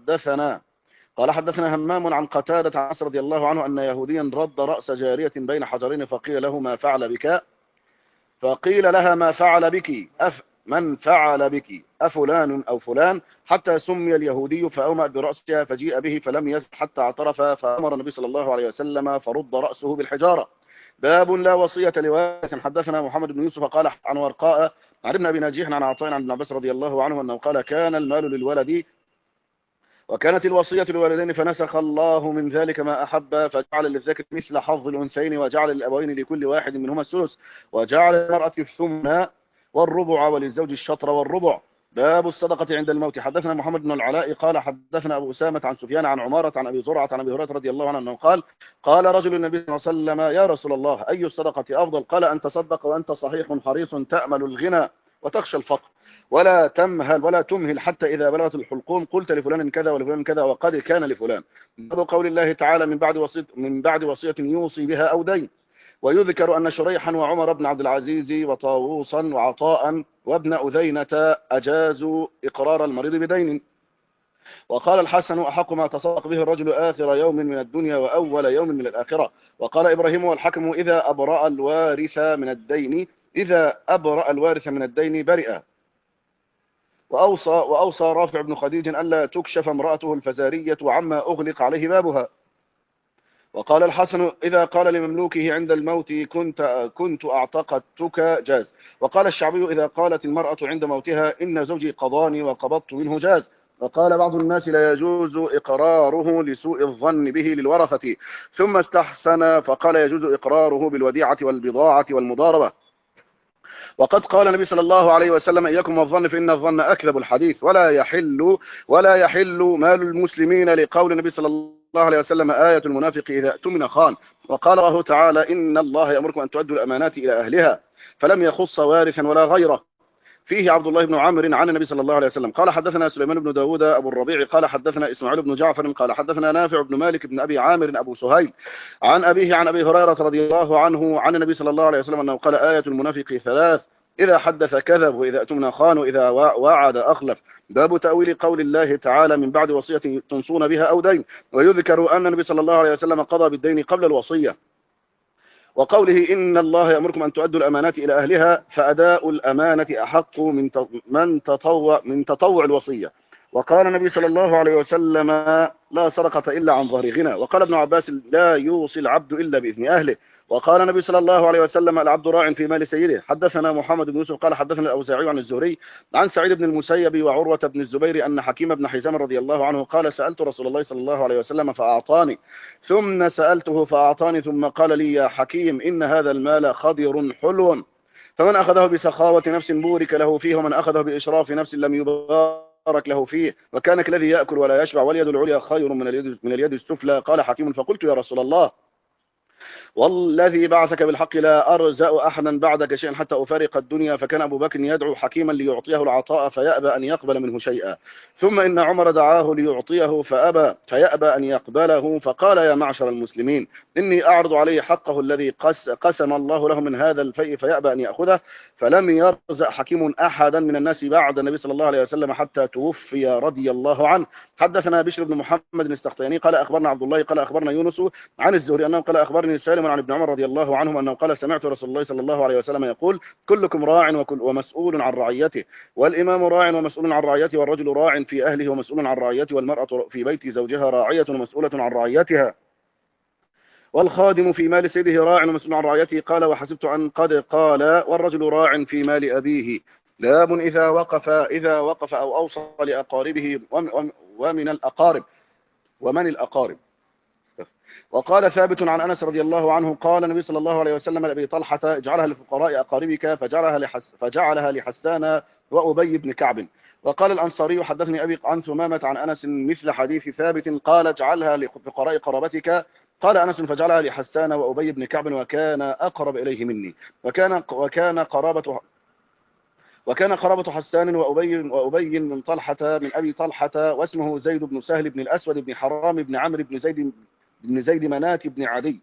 قال حدثنا همام عن قتادة عن أنس رضي الله عنه أن يهوديا رد رأس جارية بين حجرين فقيل له ما فعل بك؟ فقيل لها ما فعل بك؟ من فعل بك أفلان أو فلان؟ حتى سمي اليهودي فأومأ برأسها فجيء به فلم يزل حتى اعترف فأمر النبي صلى الله عليه وسلم فرد رأسه بالحجارة. باب لا وصية لوارث. حدثنا محمد بن يوسف قال عن ورقاء عن ابن أبي نجيح عن عطاء عن ابن عباس رضي الله عنه أنه قال كان المال للولد وكانت الوصية للوالدين فنسخ الله من ذلك ما أحب فجعل للذكر مثل حظ الأنثيين وجعل للأبوين لكل واحد منهما الثلث وجعل للمرأة الثمن والربع وللزوج الشطر والربع. باب الصدقة عند الموت. حدثنا محمد بن العلاء قال حدثنا أبو أسامة عن سفيان عن عمارة عن أبي زرعة عن أبي هريرة رضي الله عنه أنه قال رجل النبي صلى الله عليه وسلم يا رسول الله أي الصدقة أفضل؟ قال أن تصدق وأنت صحيح حريص تأمل الغنى وتخشى الفقر ولا تمهل حتى إذا بلغت الحلقوم قلت لفلان كذا ولفلان كذا وقد كان لفلان. باب قول الله تعالى من بعد وصية يوصي بها أو دين. ويذكر أن شريحا وعمر بن عبد العزيز وطاووسا وعطاء وابن أذينة أجازوا إقرار المريض بدين. وقال الحسن أحق ما تصدق به الرجل آخر يوم من الدنيا وأول يوم من الآخرة. وقال إبراهيم والحكم إذا أبرأ الوارث من الدين برئ. وأوصى رافع بن خديج ألا تكشف امرأته الفزارية عما أغلق عليه بابها. وقال الحسن إذا قال لمملوكه عند الموت كنت أعتقدتك جاز. وقال الشعبي إذا قالت المرأة عند موتها إن زوجي قضاني وقبضت منه جاز. وقال بعض الناس لا يجوز إقراره لسوء الظن به للورثة ثم استحسن فقال يجوز إقراره بالوديعة والبضاعة والمضاربة. وقد قال النبي صلى الله عليه وسلم إياكم والظن فإن الظن أكذب الحديث ولا يحل مال المسلمين لقول النبي صلى الله عليه وسلم آية المنافق إذا اؤتمن خان. وقال الله تعالى إن الله يأمركم أن تؤدوا الأمانات إلى أهلها فلم يخص وارثا ولا غيره. فيه عبد الله بن عمرو عن النبي صلى الله عليه وسلم قال حدثنا سليمان بن داود أبو الربيع قال حدثنا إسماعيل بن جعفر قال حدثنا نافع بن مالك بن أبي عامر أبو سهيل عن أبيه عن أبي هريرة رضي الله عنه عن النبي صلى الله عليه وسلم أنه قال آية المنافق ثلاث إذا حدث كذب وإذا اؤتمن خان وإذا وعد أخلف. باب تأويل قول الله تعالى من بعد وصية تنصون بها أو دين. ويذكر أن النبي صلى الله عليه وسلم قضى بالدين قبل الوصية. وقوله إن الله يأمركم أن تؤدوا الأمانات إلى أهلها، فأداء الأمانة أحق من تطوع الوصية. وقال النبي صلى الله عليه وسلم لا سرقة إلا عن ظهر غنى. وقال ابن عباس لا يوصي العبد إلا بإذن أهله. وقال النبي صلى الله عليه وسلم العبد راع في مال سيده. حدثنا محمد بن يوسف قال حدثنا الأوزاعي عن الزهري عن سعيد بن المسيب وعروة بن الزبير أن حكيم بن حزام رضي الله عنه قال سألت رسول الله صلى الله عليه وسلم فأعطاني، ثم سألته فأعطاني، ثم قال لي يا حكيم إن هذا المال خضر حلو، فمن أخذه بسخاوة نفس بورك له فيه، ومن أخذه بإشراف نفس لم يبارك له فيه، وكان كالذي يأكل ولا يشبع، واليد العليا خير من اليد السفلى. قال حكيم فقلت يا رسول الله والذي بعثك بالحق لا أرزأ أحدا بعدك شيئا حتى أفارق الدنيا. فكان أبو بكر يدعو حكيما ليعطيه العطاء فيأبى أن يقبل منه شيئا، ثم إن عمر دعاه ليعطيه فيأبى أن يقبله، فقال يا معشر المسلمين إني أعرض عليه حقه الذي قسم الله له من هذا الفيء فيأبى أن يأخذه. فلم يرزق حكيم أحدا من الناس بعد النبي صلى الله عليه وسلم حتى توفي رضي الله عنه. حدثنا بشر بن محمد السختياني قال أخبرنا عبد الله قال أخبرنا يونس عن الزهري أنه قال أخبرني سالم عن ابن عمر رضي الله عنهما أنه قال سمعت رسول الله صلى الله عليه وسلم يقول كلكم راع ومسؤول عن رعيته، والإمام راع ومسؤول عن رعيته، والرجل راع في أهله ومسؤول عن رعيته، والمرأة في بيت زوجها راعية ومسؤولة عن رعيتها، والخادم في مال سيده راع ومسؤول عن رعيته. قال وحسبت أن قد قال والرجل راع في مال أبيه. باب إذا وقف أو أوصى لأقاربه ومن الأقارب. وقال ثابت عن أنس رضي الله عنه قال النبي صلى الله عليه وسلم لأبي طلحة اجعلها لفقراء أقاربك، فجعلها لحسان وأبي بن كعب. وقال الأنصاري حدثني أبي عن ثمامة عن أنس مثل حديث ثابت قال اجعلها لفقراء قرابتك. قال أنس فجعلها لحسان وأبي بن كعب وكان أقرب إليه مني. وكان قرابة حسان وأبي من أبي طلحة، واسمه زيد بن سهل بن الأسود بن حرام بن عمرو بن زيد منات بن عدي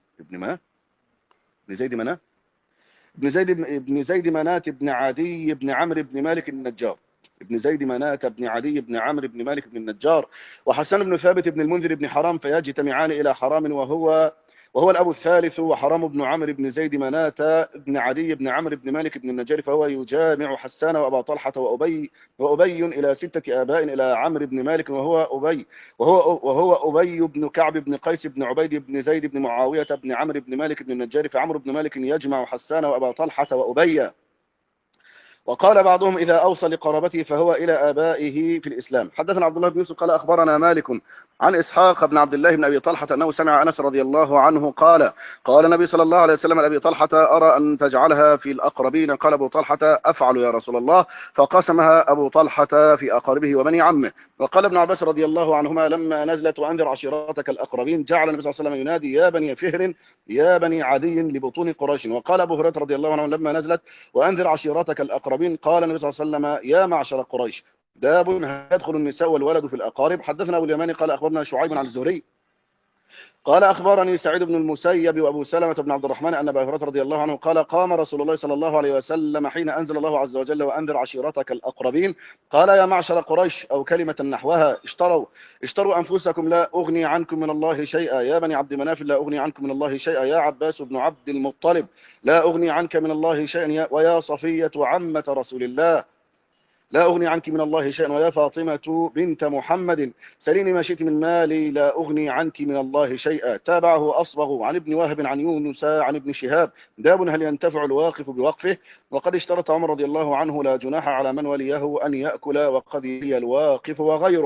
بن زيد منات بن عدي بن عمرو بن مالك النجار ابن زيد منات بن عدي بن عمرو بن مالك بن النجار. وحسان بن ثابت بن المنذر بن حرام، فيجتمعان إلى حرام وهو الأب الثالث، وحرام بن عمرو بن زيد منات بن عدي بن عمرو بن مالك بن النجار، فهو يجامع حسان وأبا طلحة وأبي إلى 6 آباء إلى عمرو بن مالك وهو أبي بن كعب بن قيس بن عبيد بن زيد بن معاوية بن عمرو بن مالك بن النجار، فعمرو بن مالك يجمع حسان وأبا طلحة وأبي. وقال بعضهم إذا أوصى لقرابته فهو إلى آبائه في الإسلام. حدثنا عبد الله بن يوسف قال أخبرنا مالك عن إسحاق بن عبد الله بن أبي طلحة أنه سمع أنس رضي الله عنه قال النبي صلى الله عليه وسلم لأبي طلحة أرى أن تجعلها في الأقربين. قال أبو طلحة أفعل يا رسول الله، فقسمها أبو طلحة في أقاربه وبني عمه. وقال ابن عباس رضي الله عنهما لما نزلت وأنذر عشيرتك الأقربين جعل النبي صلى الله عليه وسلم ينادي يا بني فهر يا بني عدي لبطون قريش. وقال أبو هريرة رضي الله عنه لما نزلت وأنذر عشيرتك الأقربين قال النبي صلى الله عليه وسلم يا معشر قريش. باب يدخل النساء والولد في الأقارب. حدثنا أبو اليماني قال أخبرنا شعيب عن الزهري قال أخبرني سعيد بن المسيب وأبو سلمة بن عبد الرحمن أن أبا هريرة رضي الله عنه قال قام رسول الله صلى الله عليه وسلم حين أنزل الله عز وجل وأنذر عشيرتك الأقربين قال يا معشر قريش أو كلمة نحوها اشتروا أنفسكم لا أغني عنكم من الله شيئا، يا بني عبد مناف لا أغني عنكم من الله شيئا، يا عباس بن عبد المطلب لا أغني عنك من الله شيئا، ويا صفية عمة رسول الله لا أغني عنك من الله شيئا، ويا فاطمة بنت محمد سليني ما شئت من مالي لا أغني عنك من الله شيئا. تابعه أصبغ عن ابن وهب عن يونس عن ابن شهاب. باب هل ينتفع الواقف بوقفه. وقد اشترط عمر رضي الله عنه لا جناح على من وليه أن يأكل وقد يلي الواقف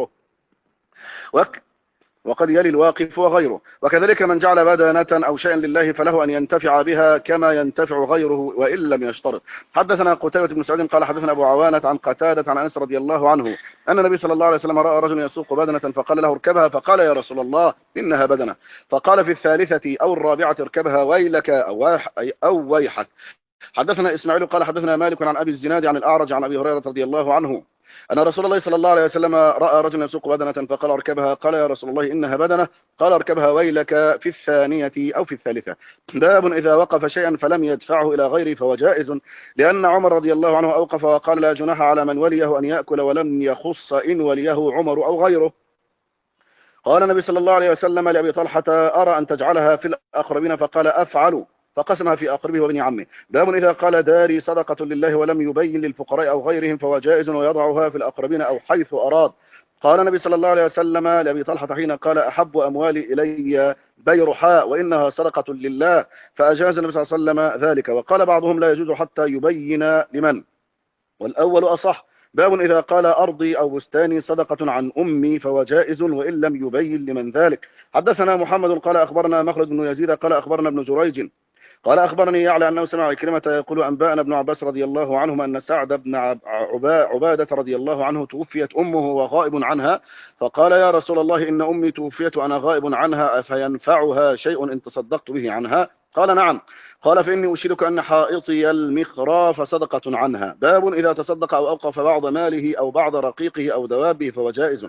وغيره وكذلك من جعل بدنة أو شيئا لله فله أن ينتفع بها كما ينتفع غيره وإن لم يشترط. حدثنا قتيبة بن سعيد قال حدثنا أبو عوانة عن قتادة عن أنس رضي الله عنه أن النبي صلى الله عليه وسلم رأى رجلا يسوق بدنة فقال له اركبها، فقال يا رسول الله إنها بدنة، فقال في الثالثة أو الرابعة اركبها ويلك أو ويحك. حدثنا إسماعيل قال حدثنا مالك عن أبي الزناد عن الأعرج عن أبي هريرة رضي الله عنه أن رسول الله صلى الله عليه وسلم رأى رجلا يسوق بدنة فقال اركبها، قال يا رسول الله إنها بدنة، قال اركبها ويلك في الثانية أو في الثالثة. باب إذا وقف شيئا فلم يدفعه إلى غيره فهو جائز، لأن عمر رضي الله عنه أوقف وقال لا جناح على من وليه أن يأكل ولم يخص إن وليه عمر أو غيره. قال النبي صلى الله عليه وسلم لأبي طلحة أرى أن تجعلها في الأقربين، فقال أفعل فقسمها في أقربه وبني عمه. باب إذا قال داري صدقة لله ولم يبين للفقراء أو غيرهم فهو جائز ويضعها في الأقربين أو حيث أراد. قال النبي صلى الله عليه وسلم لأبي طلحة حين قال أحب أموالي إلي بيرحاء وإنها صدقة لله، فأجاز النبي صلى الله عليه وسلم ذلك. وقال بعضهم لا يجوز حتى يبين لمن، والأول أصح. باب إذا قال أرضي أو بستاني صدقة عن أمي فهو جائز وإن لم يبين لمن ذلك. حدثنا محمد قال أخبرنا مخلد بن يزيد قال أخبرنا ابن جريج قال أخبرني يعلى أنه سمع كلمة يقول أنبأنا ابن عباس رضي الله عنهما أن سعد بن عبادة رضي الله عنه توفيت أمه وغائب عنها، فقال يا رسول الله إن أمي توفيت وأنا غائب عنها أفينفعها شيء إن تصدقت به عنها؟ قال نعم. قال فإني أشهدك أن حائطي المخراف صدقة عنها. باب إذا تصدق أو أوقف بعض ماله أو بعض رقيقه أو دوابه فهو جائز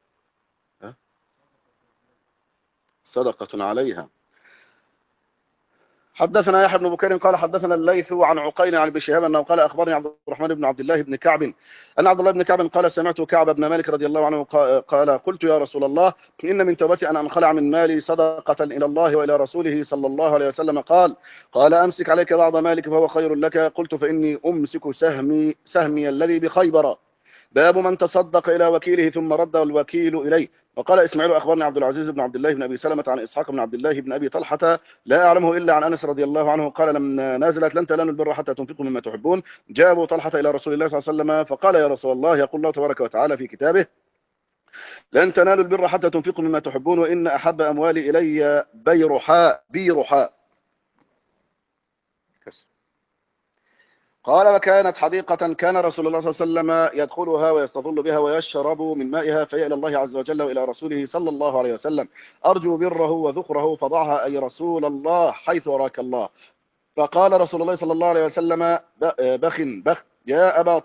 صدقة عليها. حدثنا يحيى بن بكير قال حدثنا الليث عن عقيل عن ابي شهاب انه قال اخبرني عبد الرحمن بن عبد الله بن كعب ان عبد الله بن كعب قال سمعت كعب بن مالك رضي الله عنه قال قلت يا رسول الله ان من توبتي ان انخلع من مالي صدقه الى الله والى رسوله صلى الله عليه وسلم. قال امسك عليك بعض مالك فهو خير لك. قلت فاني امسك سهمي الذي بخيبر. باب من تصدق الى وكيله ثم رد الوكيل اليه. وقال إسماعيل أخبرني عبد العزيز بن عبد الله بن أبي سلمة عن إسحاق بن عبد الله بن أبي طلحة لا أعلمه إلا عن أنس رضي الله عنه قال لما نازلت لن تنالوا البر حتى تنفقوا مما تحبون جاء أبو طلحة إلى رسول الله صلى الله عليه وسلم فقال يا رسول الله يقول الله تبارك وتعالى في كتابه لن تنالوا البر حتى تنفقوا مما تحبون وإن أحب أموالي إلي بيرحاء. قال وكانت حديقة كان رسول الله صلى الله عليه وسلم يدخلها ويستظل بها ويشرب من مائها فيا إلى الله عز وجل وإلى رسوله صلى الله عليه وسلم أرجو بره وذخره فضعها أي رسول الله حيث أراك الله. فقال رسول الله صلى الله عليه وسلم بخ يا أبا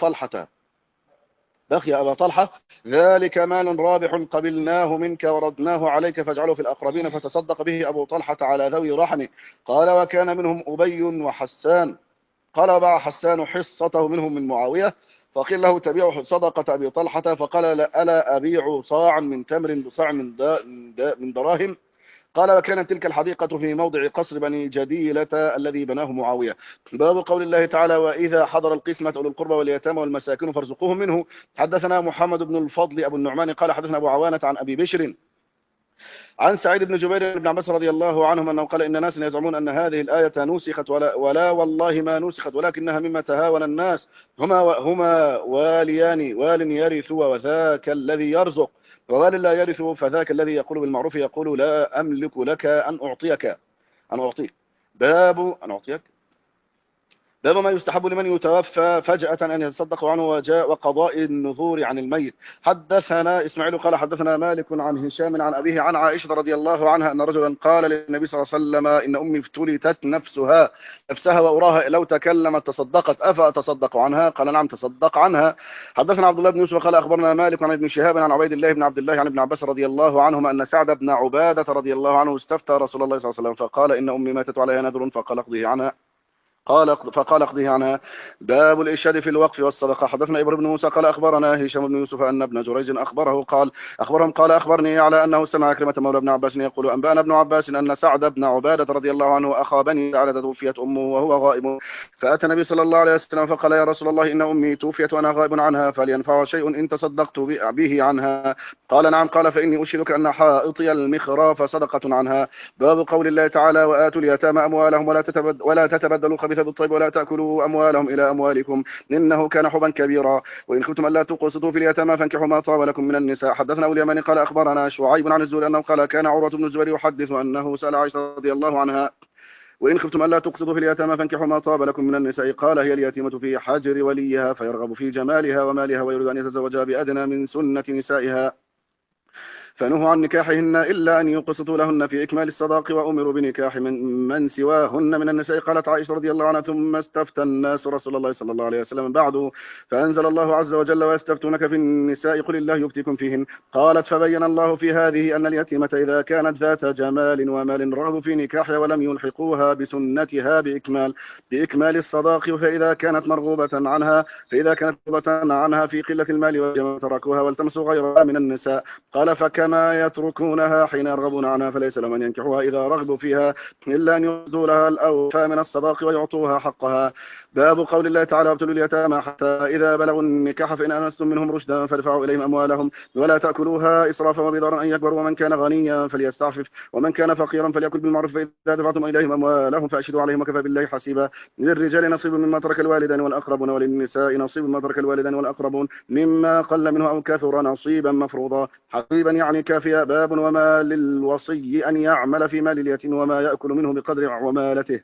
طلحة ذلك مال رابح قبلناه منك وردناه عليك فاجعله في الأقربين فتصدق به أبو طلحة على ذوي رحمه. قال وكان منهم أبي وحسان. قال وباع حسان حصته منهم من معاوية فقيل له تبيع صدقة أبي طلحة فقال ألا أبيع صاعا من تمر بصاع من دراهم. قال وكانت تلك الحديقة في موضع قصر بني جديلة الذي بناه معاوية. باب قول الله تعالى وإذا حضر القسمة أولو القربى واليتامى والمساكين فارزقوهم منه. حدثنا محمد بن الفضل أبو النعمان قال حدثنا أبو عوانة عن أبي بشر عن سعيد بن جبير بن عباس رضي الله عنهم أنه قال إن ناس يزعمون أن هذه الآية نسخت ولا والله ما نسخت ولكنها مما تهاون الناس هما واليان وال يرث وذاك الذي يرزق ووال لا يرث فذاك الذي يقول بالمعروف يقول لا أملك لك أن أعطيك. باب ما يستحب لمن يتوفى فجأة أن يتصدق عنه وقضاء النذور عن الميت. حدثنا إسماعيل قال حدثنا مالك عن هشام عن أبيه عن عائشة رضي الله عنها أن رجلا قال للنبي صلى الله عليه وسلم إن أمي افتلتت نفسها وأراها لو تكلمت تصدقت أفأتصدق عنها؟ قال نعم تصدق عنها. حدثنا عبد الله بن يوسف قال أخبرنا مالك عن ابن شهاب عن عبيد الله بن عبد الله عن ابن عباس رضي الله عنهما أن سعد بن عبادة رضي الله عنه استفتى رسول الله صلى الله عليه وسلم فقال إن أمي ماتت عليها نذر فقال اقضيه عنها. باب الإرشاد في الوقف والصدقة. حدثنا إبراهيم بن موسى قال أخبرنا هشام بن يوسف أن ابن جريج أخبرهم قال أخبرني على أنه سمع كلمة مولى ابن عباس يقول أنبأنا ابن عباس أن سعد بن عبادة رضي الله عنه أخا بني سعد توفيت أمه وهو غائب فأتى النبي صلى الله عليه وسلم فقال يا رسول الله إن أمي توفيت وأنا غائب عنها فلينفع شيء إن تصدقت به عنها؟ قال نعم. قال فإني أشهدك أن حائطي المخراف صدقة عنها. باب قول الله تعالى وآتوا اليتامى أموالهم ولا تتبدلوا الخبيث بالطيب ولا تأكلوا أموالهم إلى أموالكم إنه كان حبا كبيرا وإن خفتم ألا تقسطوا في اليتامى فانكحوا ما طاب لكم من النساء. حدثنا أبو اليماني قال أخبرنا شعيب عن الزهري أنه قال كان عروة بن الزبير يحدث أنه سأل عائشة رضي الله عنها وإن خفتم ألا تقسطوا في اليتامى فانكحوا ما طاب لكم من النساء قال هي اليتيمة في حجر وليها فيرغب في جمالها ومالها ويريد أن يتزوجها بأدنى من سنة نسائها فنهوا عن نكاحهن إلا أن يقسطوا لهن في إكمال الصداق وأمروا بنكاح من سواهن من النساء. قالت عائشة رضي الله عنها ثم استفتى الناس رسول الله صلى الله عليه وسلم بعد فأنزل الله عز وجل ويستفتونك في النساء قل الله يفتيكم فيهن. قالت فبين الله في هذه أن اليتيمة إذا كانت ذات جمال ومال رغبوا في نكاحها ولم يلحقوها بسنتها بإكمال الصداق فإذا كانت مرغوبة عنها في قلة المال والجمال تركوها والتمسوا غيرها من النساء. قال فكان اليتامى يتركونها حين يرغبون عنها فليس لهم أن ينكحوها إذا رغبوا فيها إلا أن يؤدوا لها الأوفى من الصداق ويعطوها حقها. باب قول الله تعالى وابتلوا اليتامى حتى إذا بلغوا النكاح فإن آنستم منهم رشدا فادفعوا إليهم أموالهم ولا تأكلوها إسرافا وبدارا أن يكبروا ومن كان غنيا فليستعفف ومن كان فقيرا فليأكل بالمعروف فإذا دفعتم إليهم أموالهم فأشهدوا عليهم وكفى بالله حسيبا. للرجال نصيب مما ترك الوالدان والأقربون وللنساء نصيب مما ترك الوالدان والأقربون مما قل منه أو كثر نصيبا مفروضا حقيبا يعني كافيا. باب وما للوصي أن يعمل في مال اليتيم وما يأكل منه بقدر عمالته.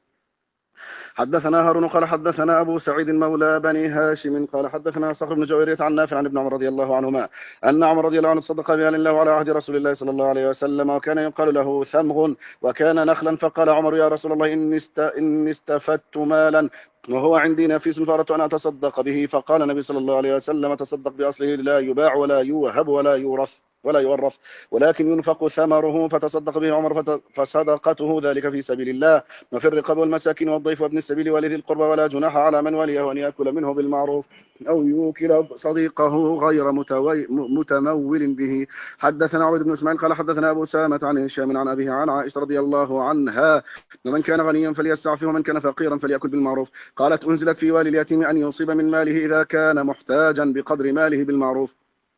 حدثنا هارون قال حدثنا أبو سعيد مولى بني هاشم قال حدثنا صخر بن جويرية عن نافع عن ابن عمر رضي الله عنهما أن عمر رضي الله عنه صدق بها لله على عهد رسول الله صلى الله عليه وسلم وكان يقال له ثمغ وكان نخلا فقال عمر يا رسول الله إني استفدت مالا وهو عندي نفيس فأردت أن أتصدق به فقال النبي صلى الله عليه وسلم تصدق بأصله لا يباع ولا يوهب ولا يورث ولكن ينفق ثمره فتصدق به عمر فصدقته ذلك في سبيل الله وفي الرقاب والمساكين والضيف وابن السبيل ولذي القربى ولا جناح على من وليه أن يأكل منه بالمعروف أو يوكل صديقه غير متمول به. حدثنا عبد بن اسماعيل قال حدثنا أبو سامة عن هشام عن أبيه عن عائشة رضي الله عنها ومن كان غنيا فليستعفف ومن كان فقيرا فليأكل بالمعروف. قالت أنزلت في والي اليتيم أن يصيب من ماله إذا كان محتاجا بقدر ماله بالمعروف.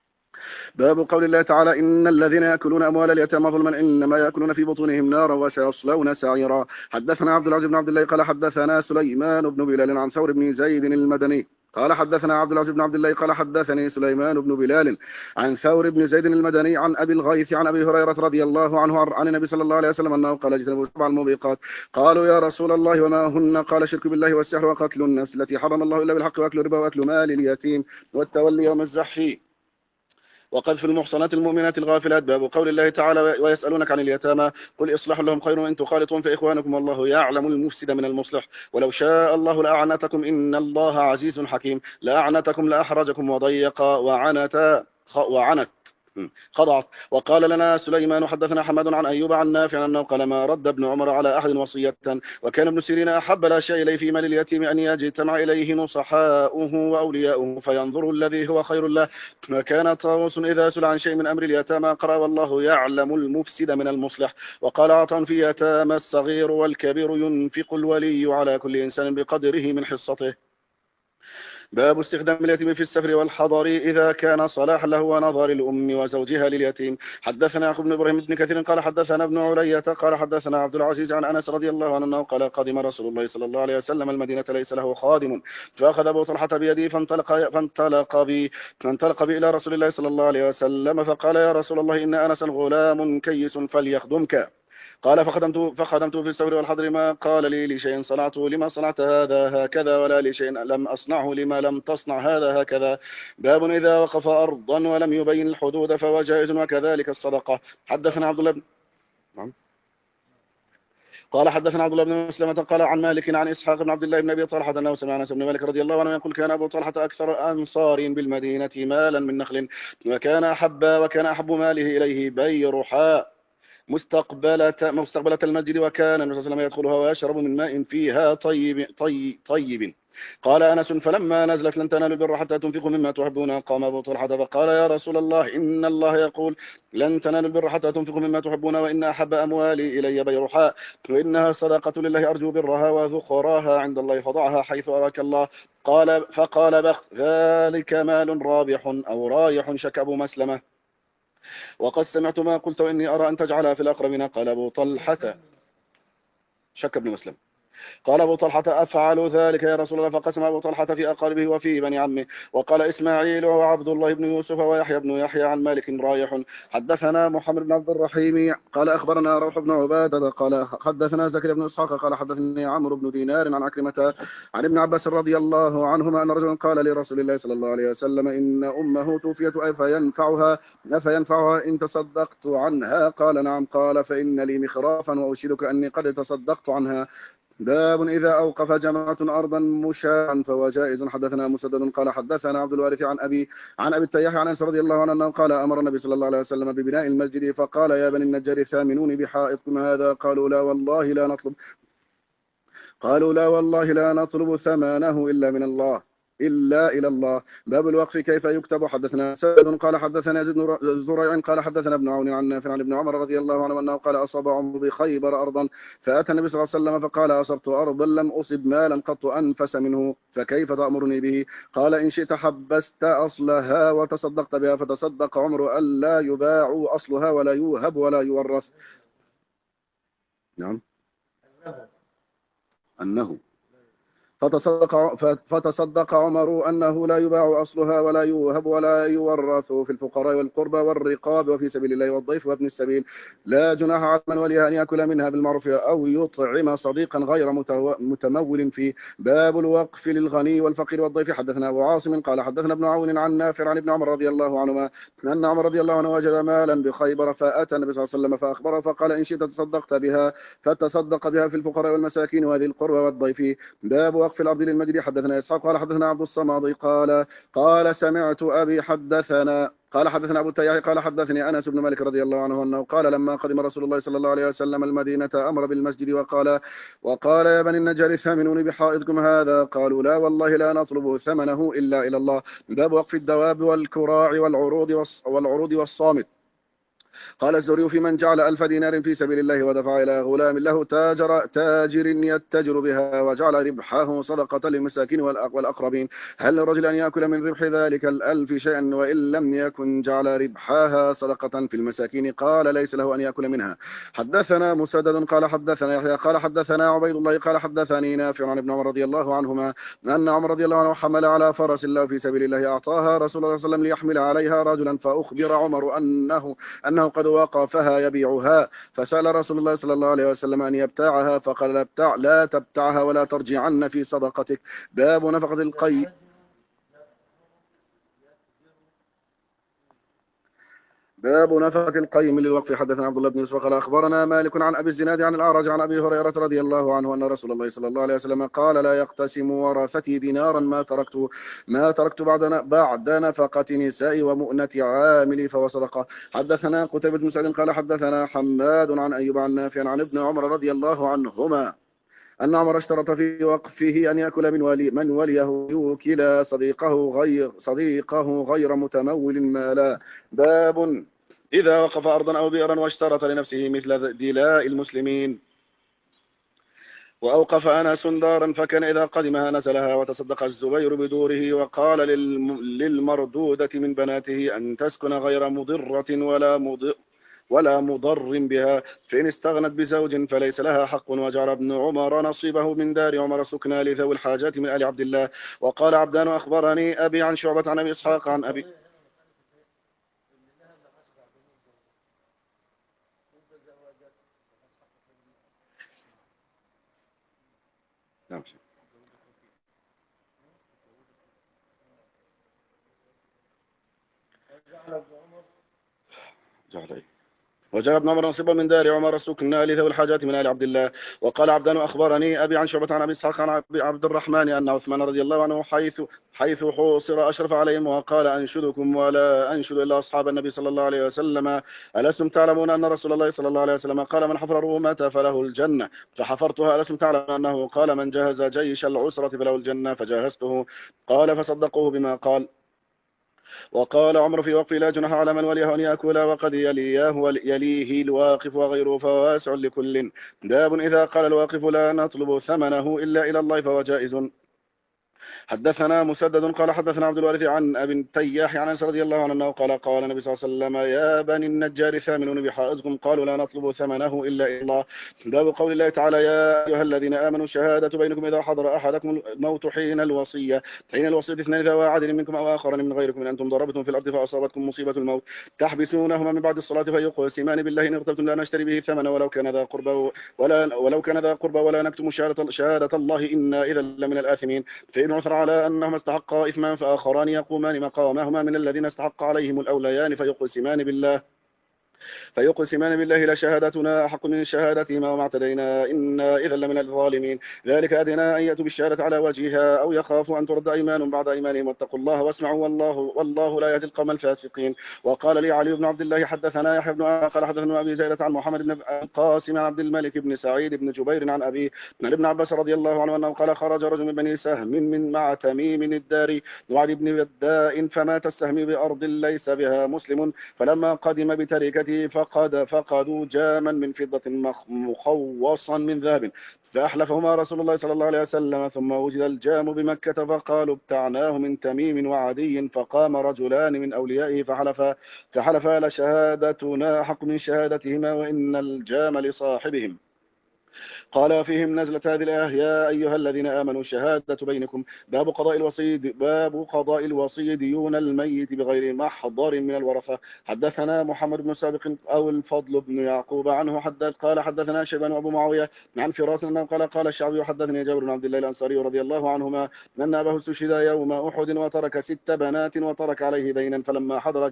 باب قول الله تعالى إن الذين يأكلون أموال اليتامى ظلما إنما يأكلون في بطونهم نارا وسيصلون سعيرا. حدثنا عبد العزيز بن عبد الله قال حدثنا سليمان بن بلال عن ثور بن زيد المدني قال حدثنا عبد العزيز بن عبد الله قال حدثني سليمان بن بلال عن ثور بن زيد المدني عن أبي الغيث عن أبي هريرة رضي الله عنه عن النبي صلى الله عليه وسلم أنه قال اجتنبوا 7 الموبقات. قالوا يا رسول الله وما هن؟ قال شرك بالله والسحر وقتل النفس التي حرم الله إلا بالحق وأكل الربا وأكل مال اليتيم والتولي يوم الزحف وقذف المحصنات المؤمنات الغافلات. باب قول الله تعالى ويسألونك عن اليتامى قل إصلاح لهم خير وإن تخالطون فإخوانكم والله يعلم المفسد من المصلح ولو شاء الله لأعنتكم إن الله عزيز حكيم. لأعنتكم لأحرجكم وضيق وعنت خضعت. وقال لنا سليمان حدثنا حماد عن أيوب عن نافع أنه قال ما رد ابن عمر على أحد وصية وكان ابن سيرين أحب الأشياء إليه في مال اليتيم أن يجتمع إليه نصحاؤه وأولياؤه فينظر الذي هو خير له. وكان طاووس إذا سل عن شيء من أمر اليتامى قرأ والله يعلم المفسد من المصلح. وقال عطاء في يتامى الصغير والكبير ينفق الولي على كل إنسان بقدره من حصته. باب استخدام اليتيم في السفر والحضر إذا كان صلاح له ونظر الأم وزوجها لليتيم. حدثنا يعقوب بن إبراهيم بن كثير قال حدثنا ابن علية قال حدثنا عبد العزيز عن أنس رضي الله عنه قال قدم رسول الله صلى الله عليه وسلم المدينة ليس له خادم فأخذ أبو طلحة بيدي فانطلق بي إلى رسول الله صلى الله عليه وسلم فقال يا رسول الله إن أنسا غلام كيس فليخدمك. قال فخدمت في السفر والحضر ما قال لي لشيء صنعته لما صنعت هذا هكذا ولا لشيء لم أصنعه لما لم تصنع هذا هكذا. باب إذا وقف أرضا ولم يبين الحدود فهو جائز وكذلك الصدقة. حدثنا عبد الله بن قال حدثنا عبد الله بن مسلمة قال عن مالك عن إسحاق بن عبد الله بن أبي طلحة أنه سمع أنس بن مالك رضي الله عنه يقول كان أبو طلحة أكثر أنصار بالمدينة مالا من نخل وكان أحب ماله إليه بيرحاء مستقبلة المسجد وكان النبي صلى الله عليه وسلم يدخلها ويشرب من ماء فيها طيب. قال أنس فلما نزلت لن تنالوا البر حتى تنفقوا مما تحبون قام أبو طلحة فقال يا رسول الله إن الله يقول لن تنالوا البر حتى تنفقوا مما تحبون وإن أحب أموالي إلي بيرحاء وإنها صدقة لله أرجو برها وذخراها عند الله فضعها حيث أراك الله. فقال بخت ذلك مال رابح أو رايح شك أبو مسلمة وقد سمعت ما قلت وإني أرى أن تجعلها في الأقربين. قال أبو طلحة شك ابن مسلم قال أبو طلحة أفعل ذلك يا رسول الله فقسم أبو طلحة في أقاربه وفي بني عمه. وقال إسماعيل وعبد الله بن يوسف ويحيى بن يحيى عن مالك رايح. حدثنا محمد بن عبد الرحيم قال أخبرنا روح بن عبادة قال حدثنا زكريا بن إسحاق قال حدثني عمرو بن دينار عن عكرمة عن ابن عباس رضي الله عنهما أن رجلا قال لرسول الله صلى الله عليه وسلم إن أمه توفيت أفينفعها إن تصدقت عنها؟ قال نعم. قال فإن لي مخرافا وأشهدك أني قد تصدقت عنها. باب إذا أوقف جماعة أرضا مشاعا فهو جائز. حدثنا مسدد قال حدثنا عبد الوارث عن أبي التياح عن أنس رضي الله عنه قال أمر النبي صلى الله عليه وسلم ببناء المسجد فقال يا بني النجار ثامنوني بحائطكم هذا. قالوا لا والله لا نطلب ثمنه إلا من الله. إلا إلى الله. باب الوقف كيف يكتب. حدثنا سعد قال حدثنا يزيد بن زريع قال حدثنا ابن عون عن نافع عن ابن عمر رضي الله عنه أنه قال أصاب عمر بخيبر أرضا فأتى النبي صلى الله عليه وسلم فقال أصبت أرضا لم أصب مالا قط أنفس منه فكيف تأمرني به؟ قال إن شئت حبست أصلها وتصدقت بها. فتصدق عمر ألا يباع أصلها ولا يوهب ولا يورث. نعم أنه فتصدق عمر أنه لا يباع أصلها ولا يوهب ولا يورث في الفقراء والقربى والرقاب وفي سبيل الله والضيف وابن السبيل. لا جناح على من وليها أن يأكل منها بالمعروف أو يطعم صديقا غير متمول فيه. باب الوقف للغني والفقير والضيف. حدثنا أبو عاصم قال حدثنا ابن عون عن نافع عن ابن عمر رضي الله عنهما أن عمر رضي الله عنه وجد مالا بخيبر فأتى النبي صلى الله عليه وسلم فأخبره فقال إن شئت تصدقت بها فتصدق بها في الفقراء والمساكين وذي القربى والضيف. باب وقف العبد للمجد. حدثنا إسحاق قال حدثنا عبد الصمد قال سمعت أبي قال حدثنا أبو التياح قال حدثني أنس بن مالك رضي الله عنه أنه قال لما قدم رسول الله صلى الله عليه وسلم المدينة أمر بالمسجد وقال يا بني النجار ثمنوني بحائطكم هذا. قالوا لا والله لا نطلب ثمنه إلا إلى الله. باب وقف الدواب والكراع والعروض والصامت. قال الزهري في من جعل 1000 دينار في سبيل الله ودفع إلى غلام له تاجر يتجر بها وجعل ربحه صدقة للمساكين والأقربين هل للرجل أن يأكل من ربح ذلك 1000 شيئا وإن لم يكن جعل ربحها صدقة في المساكين؟ قال ليس له أن يأكل منها. حدثنا مسدد قال حدثنا يحيى قال حدثنا عبيد الله قال حدثني نافع عن ابن عمر رضي الله عنهما أن عمر رضي الله عنه حمل على فرس الله في سبيل الله أعطاها رسول الله صلى الله عليه وسلم ليحمل عليها رجلا فأخبر عمر أنه قد وقفها يبيعها فسأل رسول الله صلى الله عليه وسلم أن يبتاعها فقال لا تبتعها ولا ترجعن في صدقتك. باب نفقة القيء. باب نفقة القيم للوقف. حدثنا عبد الله بن يوسف قال أخبرنا مالك عن أبي الزناد عن الأعرج عن أبي هريرة رضي الله عنه أن رسول الله صلى الله عليه وسلم قال لا يقتسم ورثتي دينارا ما تركت بعد نفقة نساء ومؤنة عاملي فهو صدقة. حدثنا قتيبة بن سعيد قال حدثنا حماد عن أيوب عن نافع عن ابن عمر رضي الله عنهما أن عمر اشترط في وقفه أن يأكل من وليه يوكل صديقه غير متمول مالا. باب إذا وقف أرضا أو بئرا واشترط لنفسه مثل دلاء المسلمين وأوقف أنس دارا فكان إذا قدمها نزلها وتصدق الزبير بدوره وقال للمردودة من بناته أن تسكن غير مضرة ولا مضر بها فإن استغنت بزوج فليس لها حق. وجعل ابن عمر نصيبه من دار عمر سكنى لذوي الحاجات من آل عبد الله. وقال عبدان أخبرني أبي عن شعبة عن أبي إسحاق عن أبي نعم جعل وجاء ابن عمر نصيبا من دار عمر سكنى لذوي الحاجات من آل عبد الله. وقال عبدان أخبرني أبي عن شعبة عن أبي إسحاق عن عبد الرحمن أن عثمان رضي الله عنه حيث حوصر أشرف عليهم وقال أنشدكم ولا أنشد إلا أصحاب النبي صلى الله عليه وسلم ألستم تعلمون أن رسول الله صلى الله عليه وسلم قال من حفر رومة فله الجنة فحفرتها ألستم تعلمون أنه قال من جهز جيش العسرة فله الجنة فجهزته قال فصدقوه بما قال. وقال عمر في وقف لا جناح على من وليه أن يأكل وقد يليه الواقف وغيره فواسع لكل. باب إذا قال الواقف لا نطلب ثمنه إلا إلى الله فهو جائز. حدثنا مسدد قال حدثنا عبد الوارث عن أبي التياح عن أنس رضي الله عنه أنه قال النبي صلى الله عليه وسلم يا بني النجار ثامنون بحائطكم قالوا لا نطلب ثمنه إلا إلى الله. باب قول الله تعالى يا أيها الذين آمنوا شهادة بينكم إذا حضر أحدكم الموت حين الوصية اثنين ذوى عدل منكم أو آخرين من غيركم إن أنتم ضربتم في الأرض فأصابتكم مصيبة الموت تحبسونهما من بعد الصلاة فيقسمان بالله إن ارتبتم لا نشتري به ثمنا ولو كان ذا قربى ولا نكتم شهادة الله إنا إذا لمن الآثمين. فإن عثر على أنهما استحقا إثما فآخران يقومان مقامهما من الذين استحق عليهم الأوليان فيقسمان بالله فيقسمان بالله لشهادتنا أحق من شهادتهما وما اعتدينا إنا إذا لمن الظالمين. ذلك أدنى أن يأتوا بالشهادة على وجهها أو يخافوا أن ترد أيمان بعد أيمانهم واتقوا الله واسمعوا والله لا يهدي القوم الفاسقين. وقال لي علي بن عبد الله حدثنا يحيى بن قال حدثنا أبي زيدة عن محمد بن القاسم عن عبد الملك بن سعيد بن جبير عن أبي عن ابن عباس رضي الله عنه أنه قال خرج رجل من بني سهم من مع تميم الداري وعد بن بداء فمات السهم بأرض ليس بها مسلم فلما قدم بتركته فقدوا جاما من فضة مخوصا من ذهب فأحلفهما رسول الله صلى الله عليه وسلم ثم وجد الجام بمكة فقالوا ابتعناه من تميم وعدي فقام رجلان من أوليائه فحلفا لشهادتنا حق من شهادتهما وإن الجام لصاحبهم. قال فيهم نزلت هذه الآية يا أيها الذين آمنوا شهادة بينكم باب قضاء الوصي ديون الميت بغير محضر من الورثة. حدثنا محمد بن سابق أو الفضل بن يعقوب عنه قال حدثنا شيبان وأبو معاوية عن فراس أنه قال الشعبي وحدثني جابر بن عبد الله الأنصاري رضي الله عنهما أن أباه استشهد يوم أحد وترك 6 بنات وترك عليه دينا فلما حضر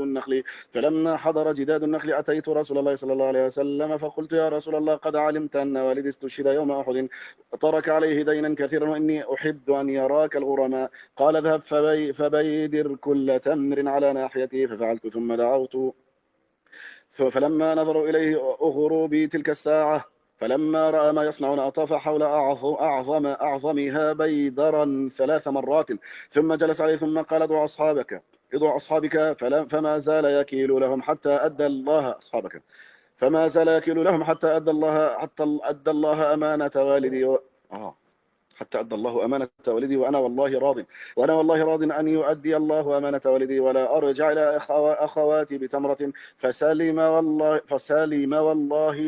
جداد النخل أتيت رسول الله صلى الله عليه وسلم فقلت يا رسول الله قد علمت أن والدي استشهد يوم أحد ترك عليه دينا كثيرا وإني أحب أن يراك الغرماء. قال اذهب فبيدر كل تمر على ناحيته ففعلت ثم دعوت فلما نظروا إليه أغروا بي تلك الساعة فلما رأى ما يصنعون أطاف حول أعظمها بيدرا 3 مرات ثم جلس عليه ثم قال ادعوا أصحابك فما زال يكيل لهم حتى أدى الله أمانة والدي حتى أدى الله أمانة والدي وأنا والله راض أن يؤدي الله أمانة والدي ولا أرجع إلى أخواتي بتمرة فسلم والله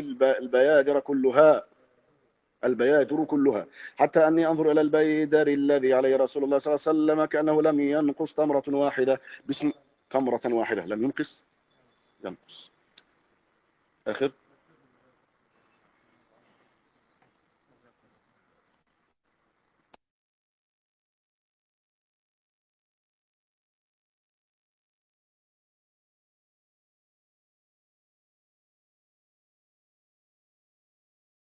البيادر كلها حتى أني أنظر إلى البيدر الذي عليه رسول الله صلى الله عليه وسلم كأنه لم ينقص تمرة واحدة لم ينقص آخر